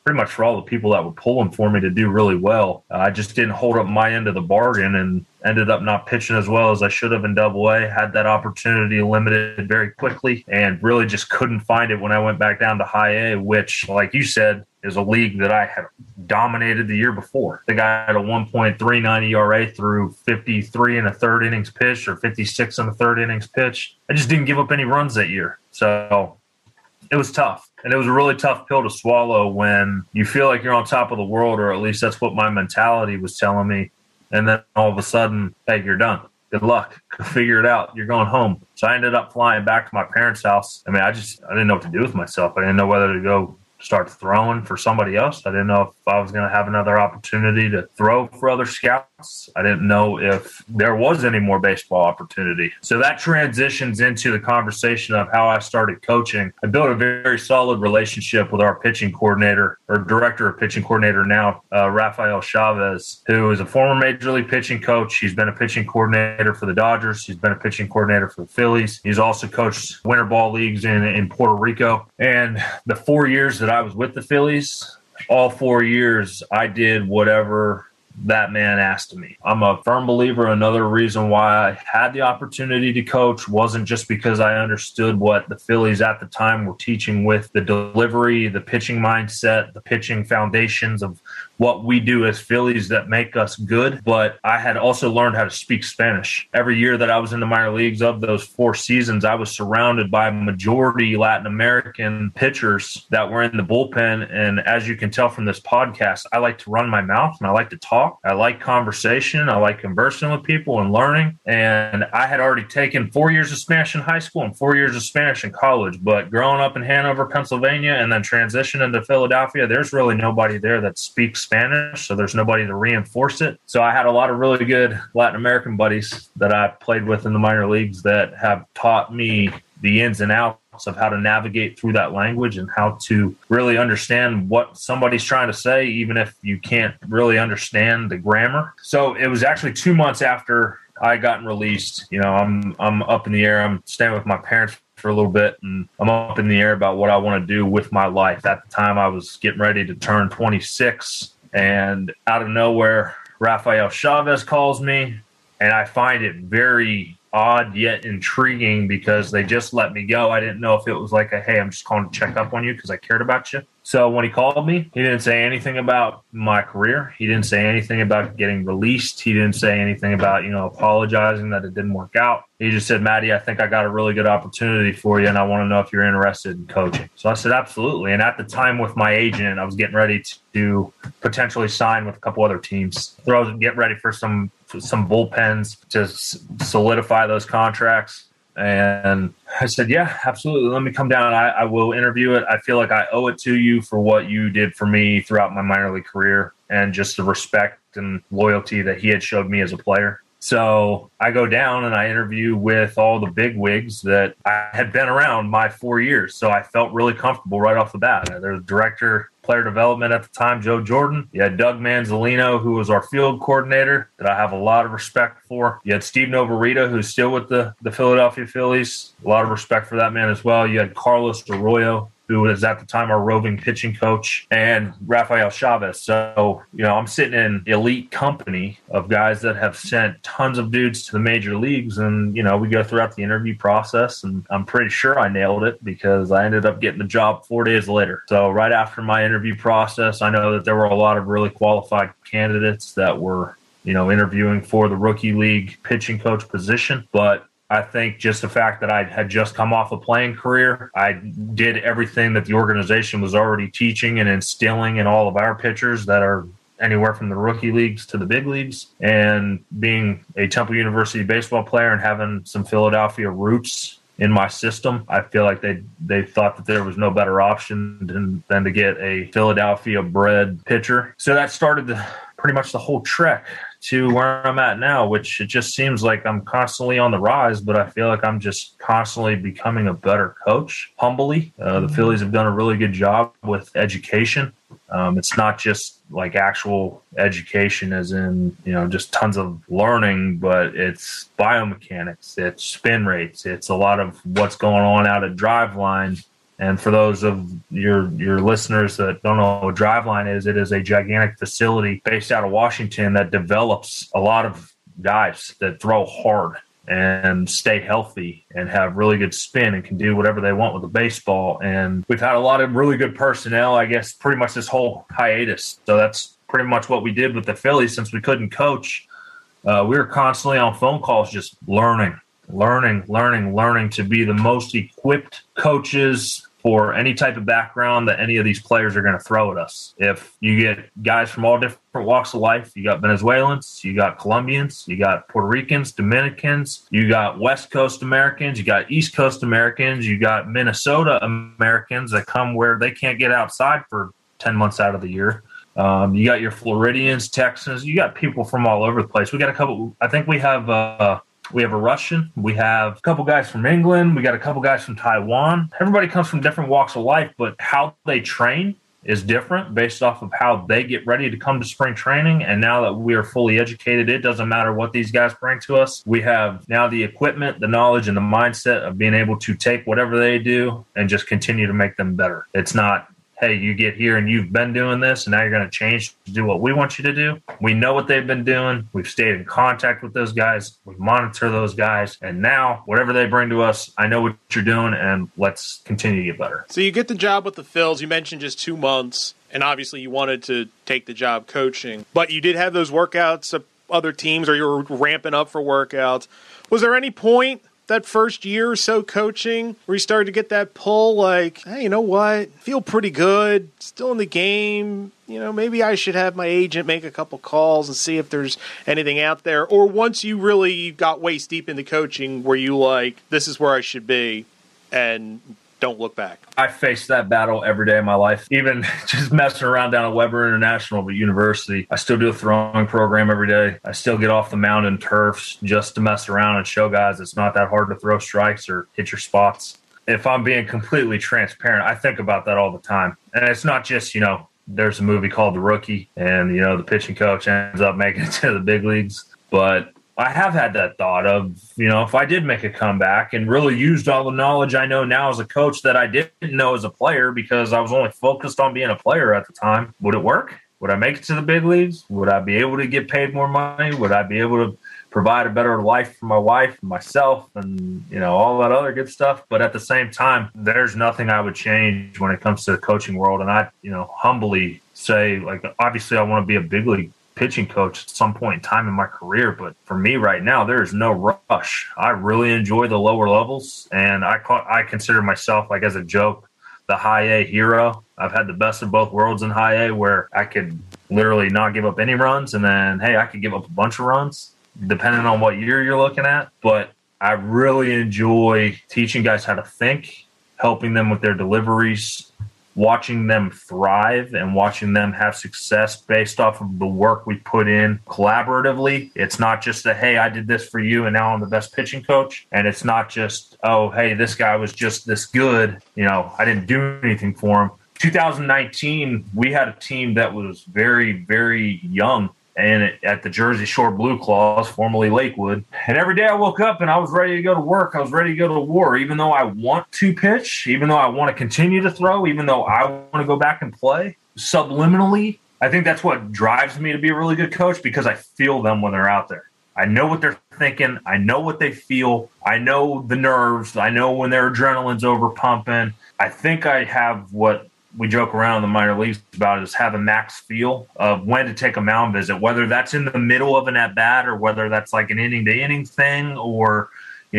pretty much for all the people that were pulling for me to do really well. I just didn't hold up my end of the bargain and ended up not pitching as well as I should have in Double-A. Had that opportunity limited very quickly and really just couldn't find it when I went back down to High A, which, like you said, is a league that I had dominated the year before. The guy had a 1.39 ERA through 53 and a third innings pitched, or 56 and a third innings pitched. I just didn't give up any runs that year. So it was tough. And it was a really tough pill to swallow when you feel like you're on top of the world, or at least that's what my mentality was telling me. And then all of a sudden, hey, you're done. Good luck. Figure it out. You're going home. So I ended up flying back to my parents' house. I mean, I didn't know what to do with myself. I didn't know whether to go start throwing for somebody else. I didn't know if I was going to have another opportunity to throw for other scouts. I didn't know if there was any more baseball opportunity. So that transitions into the conversation of how I started coaching. I built a very solid relationship with our pitching coordinator, or director of pitching coordinator now, Rafael Chavez, who is a former major league pitching coach. He's been a pitching coordinator for the Dodgers. He's been a pitching coordinator for the Phillies. He's also coached winter ball leagues in Puerto Rico. And the 4 years that I was with the Phillies, all 4 years I did whatever that man asked of me. I'm a firm believer. Another reason why I had the opportunity to coach wasn't just because I understood what the Phillies at the time were teaching with the delivery, the pitching mindset, the pitching foundations of what we do as Phillies that make us good, but I had also learned how to speak Spanish. Every year that I was in the minor leagues, of those 4 seasons, I was surrounded by majority Latin American pitchers that were in the bullpen. And as you can tell from this podcast, I like to run my mouth and I like to talk. I like conversation. I like conversing with people and learning. And I had already taken 4 years of Spanish in high school and 4 years of Spanish in college. But growing up in Hanover, Pennsylvania, and then transitioning to Philadelphia, there's really nobody there that speaks Spanish, so there's nobody to reinforce it. So I had a lot of really good Latin American buddies that I played with in the minor leagues that have taught me the ins and outs of how to navigate through that language and how to really understand what somebody's trying to say, even if you can't really understand the grammar. So it was actually 2 months after I gotten released. You know, I'm up in the air. I'm staying with my parents for a little bit, and I'm up in the air about what I want to do with my life. At the time, I was getting ready to turn 26, and out of nowhere, Rafael Chavez calls me, and I find it very odd yet intriguing because they just let me go. I didn't know if it was like a, hey, I'm just calling to check up on you because I cared about you. So when he called me, he didn't say anything about my career. He didn't say anything about getting released. He didn't say anything about, apologizing that it didn't work out. He just said, Matty, I think I got a really good opportunity for you, and I want to know if you're interested in coaching. So I said, absolutely. And at the time with my agent, I was getting ready to potentially sign with a couple other teams. Get ready for some bullpens to solidify those contracts. And I said, yeah, absolutely. Let me come down. I will interview it. I feel like I owe it to you for what you did for me throughout my minor league career and just the respect and loyalty that he had showed me as a player. So I go down and I interview with all the big wigs that I had been around my 4 years. So I felt really comfortable right off the bat. There's director player development at the time, Joe Jordan. You had Doug Manzolino, who was our field coordinator, that I have a lot of respect for. You had Steve Novarita, who's still with the Philadelphia Phillies. A lot of respect for that man as well. You had Carlos Arroyo, who was at the time our roving pitching coach, and Rafael Chavez. So, I'm sitting in elite company of guys that have sent tons of dudes to the major leagues. And, we go throughout the interview process, and I'm pretty sure I nailed it because I ended up getting the job 4 days later. So right after my interview process, I know that there were a lot of really qualified candidates that were, interviewing for the rookie league pitching coach position. But I think just the fact that I had just come off a playing career, I did everything that the organization was already teaching and instilling in all of our pitchers that are anywhere from the rookie leagues to the big leagues. And being a Temple University baseball player and having some Philadelphia roots in my system, I feel like they thought that there was no better option than to get a Philadelphia-bred pitcher. So that started pretty much the whole trek to where I'm at now, which it just seems like I'm constantly on the rise, but I feel like I'm just constantly becoming a better coach, humbly. The Phillies have done a really good job with education. It's not just like actual education as in, just tons of learning, but it's biomechanics, it's spin rates, it's a lot of what's going on out at Driveline And for those of your listeners that don't know what Driveline is, it is a gigantic facility based out of Washington that develops a lot of guys that throw hard and stay healthy and have really good spin and can do whatever they want with the baseball. And we've had a lot of really good personnel, I guess, pretty much this whole hiatus. So that's pretty much what we did with the Phillies since we couldn't coach. We were constantly on phone calls just learning to be the most equipped coaches for any type of background that any of these players are going to throw at us. If you get guys from all different walks of life, you got Venezuelans, you got Colombians, you got Puerto Ricans, Dominicans, you got West Coast Americans, you got East Coast Americans, you got Minnesota Americans that come where they can't get outside for 10 months out of the year. You got your Floridians, Texans, you got people from all over the place. We got a couple, I think we have a Russian. We have a couple guys from England. We got a couple guys from Taiwan. Everybody comes from different walks of life, but how they train is different based off of how they get ready to come to spring training. And now that we are fully educated, it doesn't matter what these guys bring to us. We have now the equipment, the knowledge, and the mindset of being able to take whatever they do and just continue to make them better. It's not, hey, you get here and you've been doing this and now you're going to change to do what we want you to do. We know what they've been doing. We've stayed in contact with those guys. We monitor those guys. And now whatever they bring to us, I know what you're doing and let's continue to get better. So you get the job with the Phils. You mentioned just 2 months, and obviously you wanted to take the job coaching. But you did have those workouts of other teams, or you were ramping up for workouts. Was there any point that first year or so coaching where you started to get that pull, like, hey, you know what, feel pretty good, still in the game, maybe I should have my agent make a couple calls and see if there's anything out there? Or once you really got waist deep into coaching, were you like, this is where I should be and don't look back? I face that battle every day of my life. Even just messing around down at Weber International University, I still do a throwing program every day. I still get off the mound and turfs just to mess around and show guys it's not that hard to throw strikes or hit your spots. If I'm being completely transparent, I think about that all the time. And it's not just, there's a movie called The Rookie and, the pitching coach ends up making it to the big leagues. But I have had that thought of, if I did make a comeback and really used all the knowledge I know now as a coach that I didn't know as a player because I was only focused on being a player at the time, would it work? Would I make it to the big leagues? Would I be able to get paid more money? Would I be able to provide a better life for my wife and myself and, all that other good stuff? But at the same time, there's nothing I would change when it comes to the coaching world. And I, humbly say, like, obviously I want to be a big league pitching coach at some point in time in my career, but for me right now there is no rush. I really enjoy the lower levels, and I consider myself, like, as a joke, the high A hero. I've had the best of both worlds in high A, where I could literally not give up any runs, and then I could give up a bunch of runs depending on what year you're looking at. But I really enjoy teaching guys how to think, helping them with their deliveries, watching them thrive and watching them have success based off of the work we put in collaboratively. It's not just a, hey, I did this for you and now I'm the best pitching coach. And it's not just, oh, hey, this guy was just this good. I didn't do anything for him. 2019, we had a team that was very, very young and at the Jersey Shore Blue Claws, formerly Lakewood. And every day I woke up and I was ready to go to work. I was ready to go to war, even though I want to pitch, even though I want to continue to throw, even though I want to go back and play. Subliminally, I think that's what drives me to be a really good coach, because I feel them when they're out there. I know what they're thinking. I know what they feel. I know the nerves. I know when their adrenaline's over pumping. I think I have what we joke around in the minor leagues about is have a max feel of when to take a mound visit, whether that's in the middle of an at-bat or whether that's like an inning-to-inning thing or,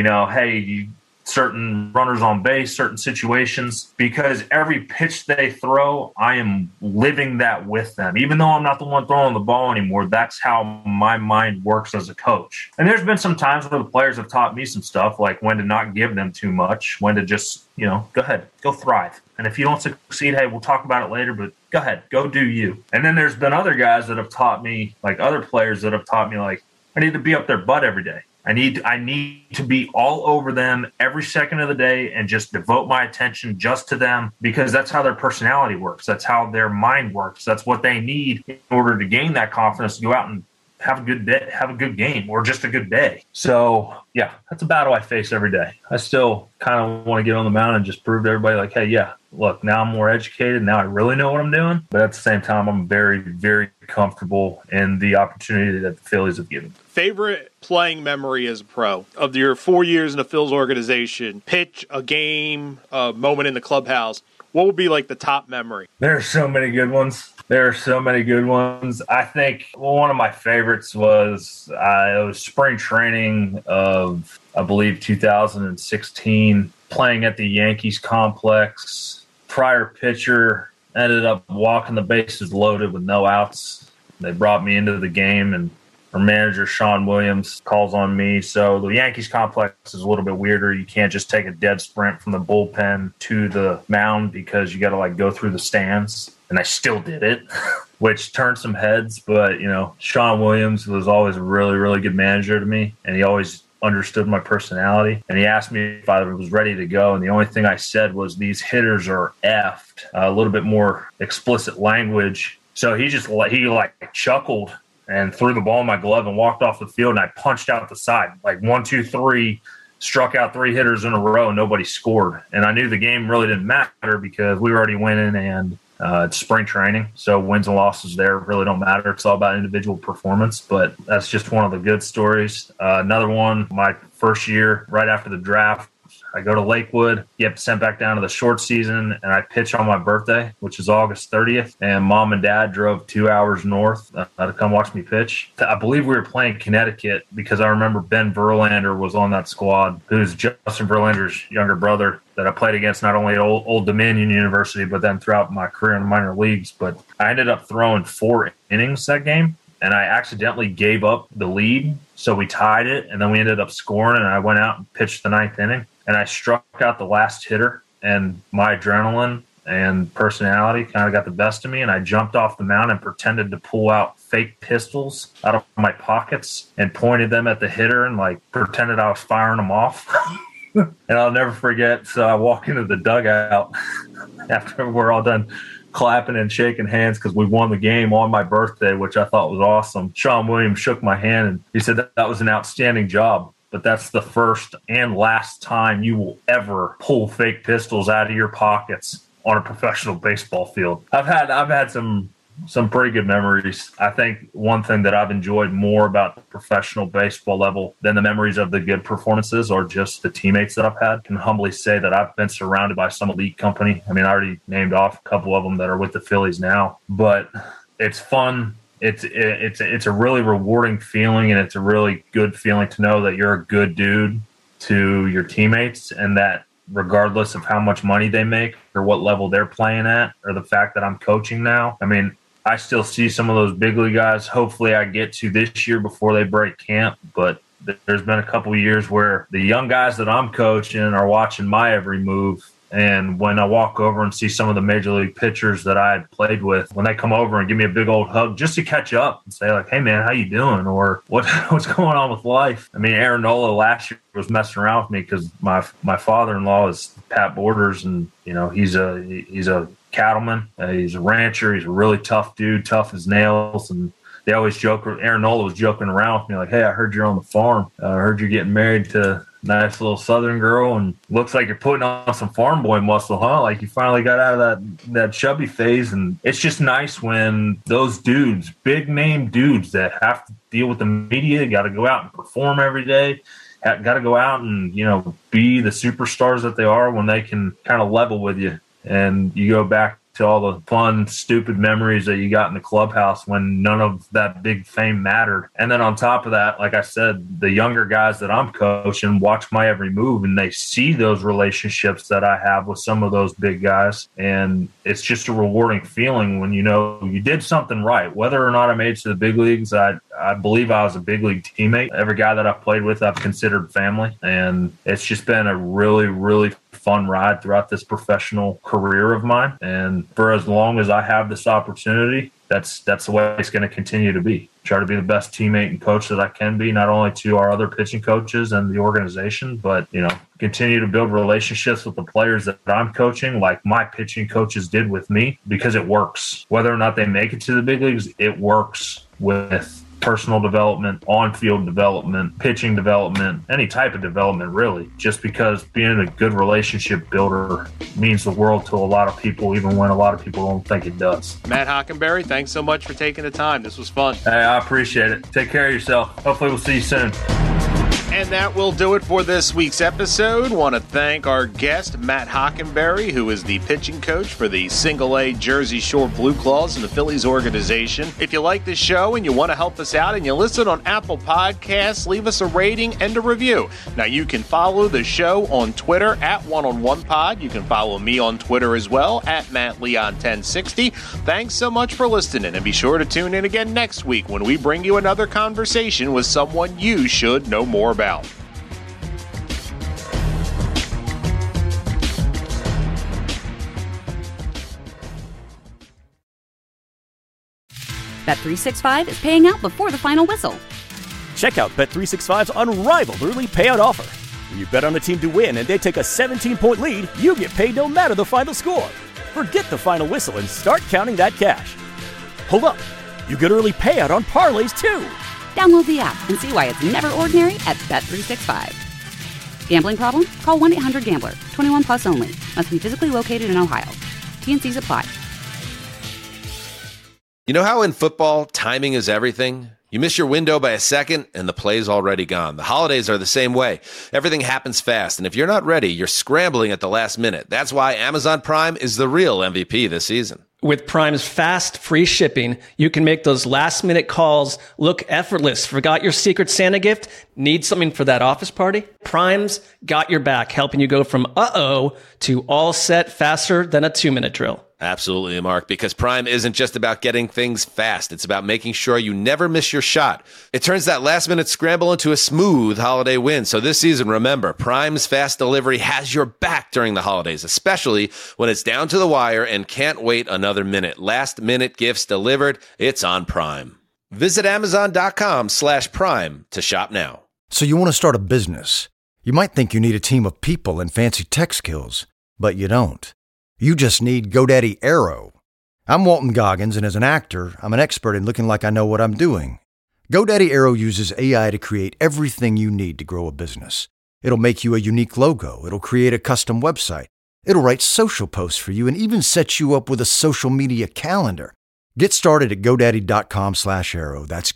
certain runners on base, certain situations, because every pitch they throw, I am living that with them. Even though I'm not the one throwing the ball anymore, that's how my mind works as a coach. And there's been some times where the players have taught me some stuff, like when to not give them too much, when to just, go ahead, go thrive. And if you don't succeed, hey, we'll talk about it later, but go ahead, go do you. And then there's been other guys that have taught me, like other players that have taught me, like, I need to be up their butt every day. I need to be all over them every second of the day and just devote my attention just to them, because that's how their personality works. That's how their mind works. That's what they need in order to gain that confidence to go out and have a good day, have a good game, or just a good day. So yeah, that's a battle I face every day. I still kind of want to get on the mound and just prove to everybody like, hey, yeah, look, now I'm more educated. Now I really know what I'm doing. But at the same time, I'm very, very comfortable in the opportunity that the Phillies have given. Favorite playing memory as a pro of your 4 years in the Phil's organization? Pitch, a game, a moment in the clubhouse. What would be like the top memory? There are so many good ones. I think one of my favorites was it was spring training of, I believe, 2016, playing at the Yankees complex. Prior pitcher ended up walking the bases loaded with no outs. They brought me into the game, and our manager, Sean Williams, calls on me. So the Yankees complex is a little bit weirder. You can't just take a dead sprint from the bullpen to the mound because you got to like go through the stands. And I still did it, which turned some heads. But, Sean Williams was always a really, really good manager to me. And he always understood my personality. And he asked me if I was ready to go. And the only thing I said was, these hitters are effed, a little bit more explicit language. So he chuckled and threw the ball in my glove and walked off the field, and I punched out the side. Like 1, 2, 3, struck out 3 hitters in a row, and nobody scored. And I knew the game really didn't matter because we were already winning, and it's spring training. So wins and losses there really don't matter. It's all about individual performance. But that's just one of the good stories. Another one, my first year right after the draft, I go to Lakewood, get sent back down to the short season, and I pitch on my birthday, which is August 30th. And Mom and Dad drove 2 hours north to come watch me pitch. I believe we were playing Connecticut because I remember Ben Verlander was on that squad, who's Justin Verlander's younger brother that I played against not only at Old Dominion University, but then throughout my career in the minor leagues. But I ended up throwing 4 innings that game, and I accidentally gave up the lead. So we tied it, and then we ended up scoring, and I went out and pitched the 9th inning. And I struck out the last hitter, and my adrenaline and personality kind of got the best of me. And I jumped off the mound and pretended to pull out fake pistols out of my pockets and pointed them at the hitter and pretended I was firing them off. And I'll never forget. So I walk into the dugout after we're all done clapping and shaking hands because we won the game on my birthday, which I thought was awesome. Sean Williams shook my hand and he said that was an outstanding job. But that's the first and last time you will ever pull fake pistols out of your pockets on a professional baseball field. I've had some pretty good memories. I think one thing that I've enjoyed more about the professional baseball level than the memories of the good performances or just the teammates that I've had. I can humbly say that I've been surrounded by some elite company. I mean, I already named off a couple of them that are with the Phillies now, but it's fun. It's a really rewarding feeling, and it's a really good feeling to know that you're a good dude to your teammates, and that regardless of how much money they make or what level they're playing at or the fact that I'm coaching now. I mean, I still see some of those big league guys. Hopefully I get to this year before they break camp, but there's been a couple of years where the young guys that I'm coaching are watching my every move. And when I walk over and see some of the major league pitchers that I had played with, when they come over and give me a big old hug just to catch up and say, hey, man, how you doing? Or what's going on with life? I mean, Aaron Nola last year was messing around with me because my father-in-law is Pat Borders, and, he's a cattleman. He's a rancher. He's a really tough dude, tough as nails. And they always joke. Aaron Nola was joking around with me like, hey, I heard you're on the farm. I heard you're getting married to nice little Southern girl, and looks like you're putting on some farm boy muscle, huh? Like you finally got out of that chubby phase. And it's just nice when those dudes, big name dudes that have to deal with the media, got to go out and perform every day, got to go out and, be the superstars that they are, when they can kind of level with you. And you go back to all the fun, stupid memories that you got in the clubhouse when none of that big fame mattered. And then on top of that, like I said, the younger guys that I'm coaching watch my every move, and they see those relationships that I have with some of those big guys. And it's just a rewarding feeling when you did something right. Whether or not I made it to the big leagues, I believe I was a big league teammate. Every guy that I've played with, I've considered family. And it's just been a really, really fun ride throughout this professional career of mine. And for as long as I have this opportunity, that's the way it's going to continue to be. Try to be the best teammate and coach that I can be, not only to our other pitching coaches and the organization, but, continue to build relationships with the players that I'm coaching, like my pitching coaches did with me, because it works. Whether or not they make it to the big leagues, it works with personal development, on-field development, pitching development, any type of development really, just because being a good relationship builder means the world to a lot of people, even when a lot of people don't think it does. Matt Hockenberry, thanks so much for taking the time. This was fun. Hey, I appreciate it. Take care of yourself. Hopefully we'll see you soon. And that will do it for this week's episode. Want to thank our guest, Matt Hockenberry, who is the pitching coach for the Single-A Jersey Shore Blue Claws in the Phillies organization. If you like this show and you want to help us out and you listen on Apple Podcasts, leave us a rating and a review. Now, you can follow the show on Twitter at OneOnOnePod. You can follow me on Twitter as well at MattLeon1060. Thanks so much for listening, and be sure to tune in again next week when we bring you another conversation with someone you should know more about. Bet365 is paying out before the final whistle. Check out Bet365's unrivaled early payout offer. When you bet on a team to win and they take a 17-point lead, you get paid no matter the final score. Forget the final whistle and start counting that cash. Hold up. You get early payout on parlays too. Download the app and see why it's never ordinary at Bet365. Gambling problem? Call 1-800-GAMBLER. 21 plus only. Must be physically located in Ohio. T&Cs apply. You know how in football, timing is everything? You miss your window by a second, and the play's already gone. The holidays are the same way. Everything happens fast, and if you're not ready, you're scrambling at the last minute. That's why Amazon Prime is the real MVP this season. With Prime's fast, free shipping, you can make those last-minute calls look effortless. Forgot your Secret Santa gift? Need something for that office party? Prime's got your back, helping you go from uh-oh to all set faster than a 2-minute drill. Absolutely, Mark, because Prime isn't just about getting things fast. It's about making sure you never miss your shot. It turns that last-minute scramble into a smooth holiday win. So this season, remember, Prime's fast delivery has your back during the holidays, especially when it's down to the wire and can't wait another minute. Last-minute gifts delivered. It's on Prime. Visit Amazon.com/Prime to shop now. So you want to start a business. You might think you need a team of people and fancy tech skills, but you don't. You just need GoDaddy Aero. I'm Walton Goggins, and as an actor, I'm an expert in looking like I know what I'm doing. GoDaddy Aero uses AI to create everything you need to grow a business. It'll make you a unique logo. It'll create a custom website. It'll write social posts for you and even set you up with a social media calendar. Get started at GoDaddy.com/Aero. That's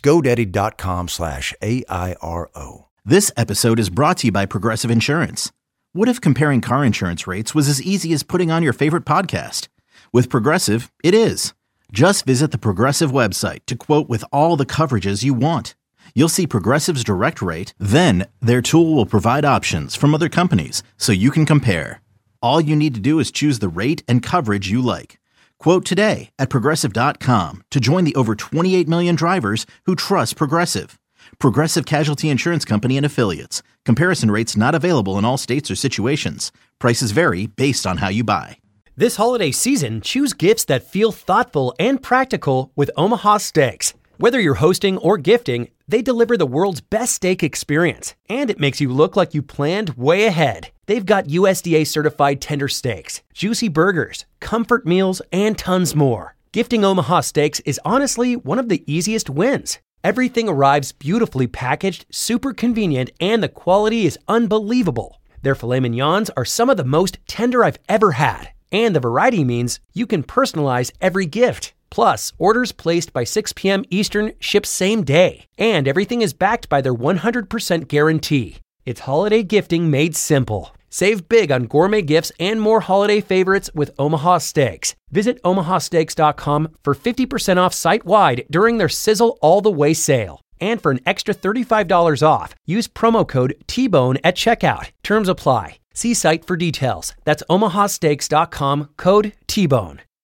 GoDaddy.com/AIRO. This episode is brought to you by Progressive Insurance. What if comparing car insurance rates was as easy as putting on your favorite podcast? With Progressive, it is. Just visit the Progressive website to quote with all the coverages you want. You'll see Progressive's direct rate, then their tool will provide options from other companies so you can compare. All you need to do is choose the rate and coverage you like. Quote today at Progressive.com to join the over 28 million drivers who trust Progressive. Progressive Casualty Insurance Company and Affiliates. Comparison rates not available in all states or situations. Prices vary based on how you buy. This holiday season, choose gifts that feel thoughtful and practical with Omaha Steaks. Whether you're hosting or gifting, they deliver the world's best steak experience, and it makes you look like you planned way ahead. They've got USDA certified tender steaks, juicy burgers, comfort meals, and tons more. Gifting Omaha Steaks is honestly one of the easiest wins. Everything arrives beautifully packaged, super convenient, and the quality is unbelievable. Their filet mignons are some of the most tender I've ever had, and the variety means you can personalize every gift. Plus, orders placed by 6 p.m. Eastern ship same day, and everything is backed by their 100% guarantee. It's holiday gifting made simple. Save big on gourmet gifts and more holiday favorites with Omaha Steaks. Visit omahasteaks.com for 50% off site-wide during their Sizzle All the Way sale. And for an extra $35 off, use promo code TBONE at checkout. Terms apply. See site for details. That's omahasteaks.com, code TBONE.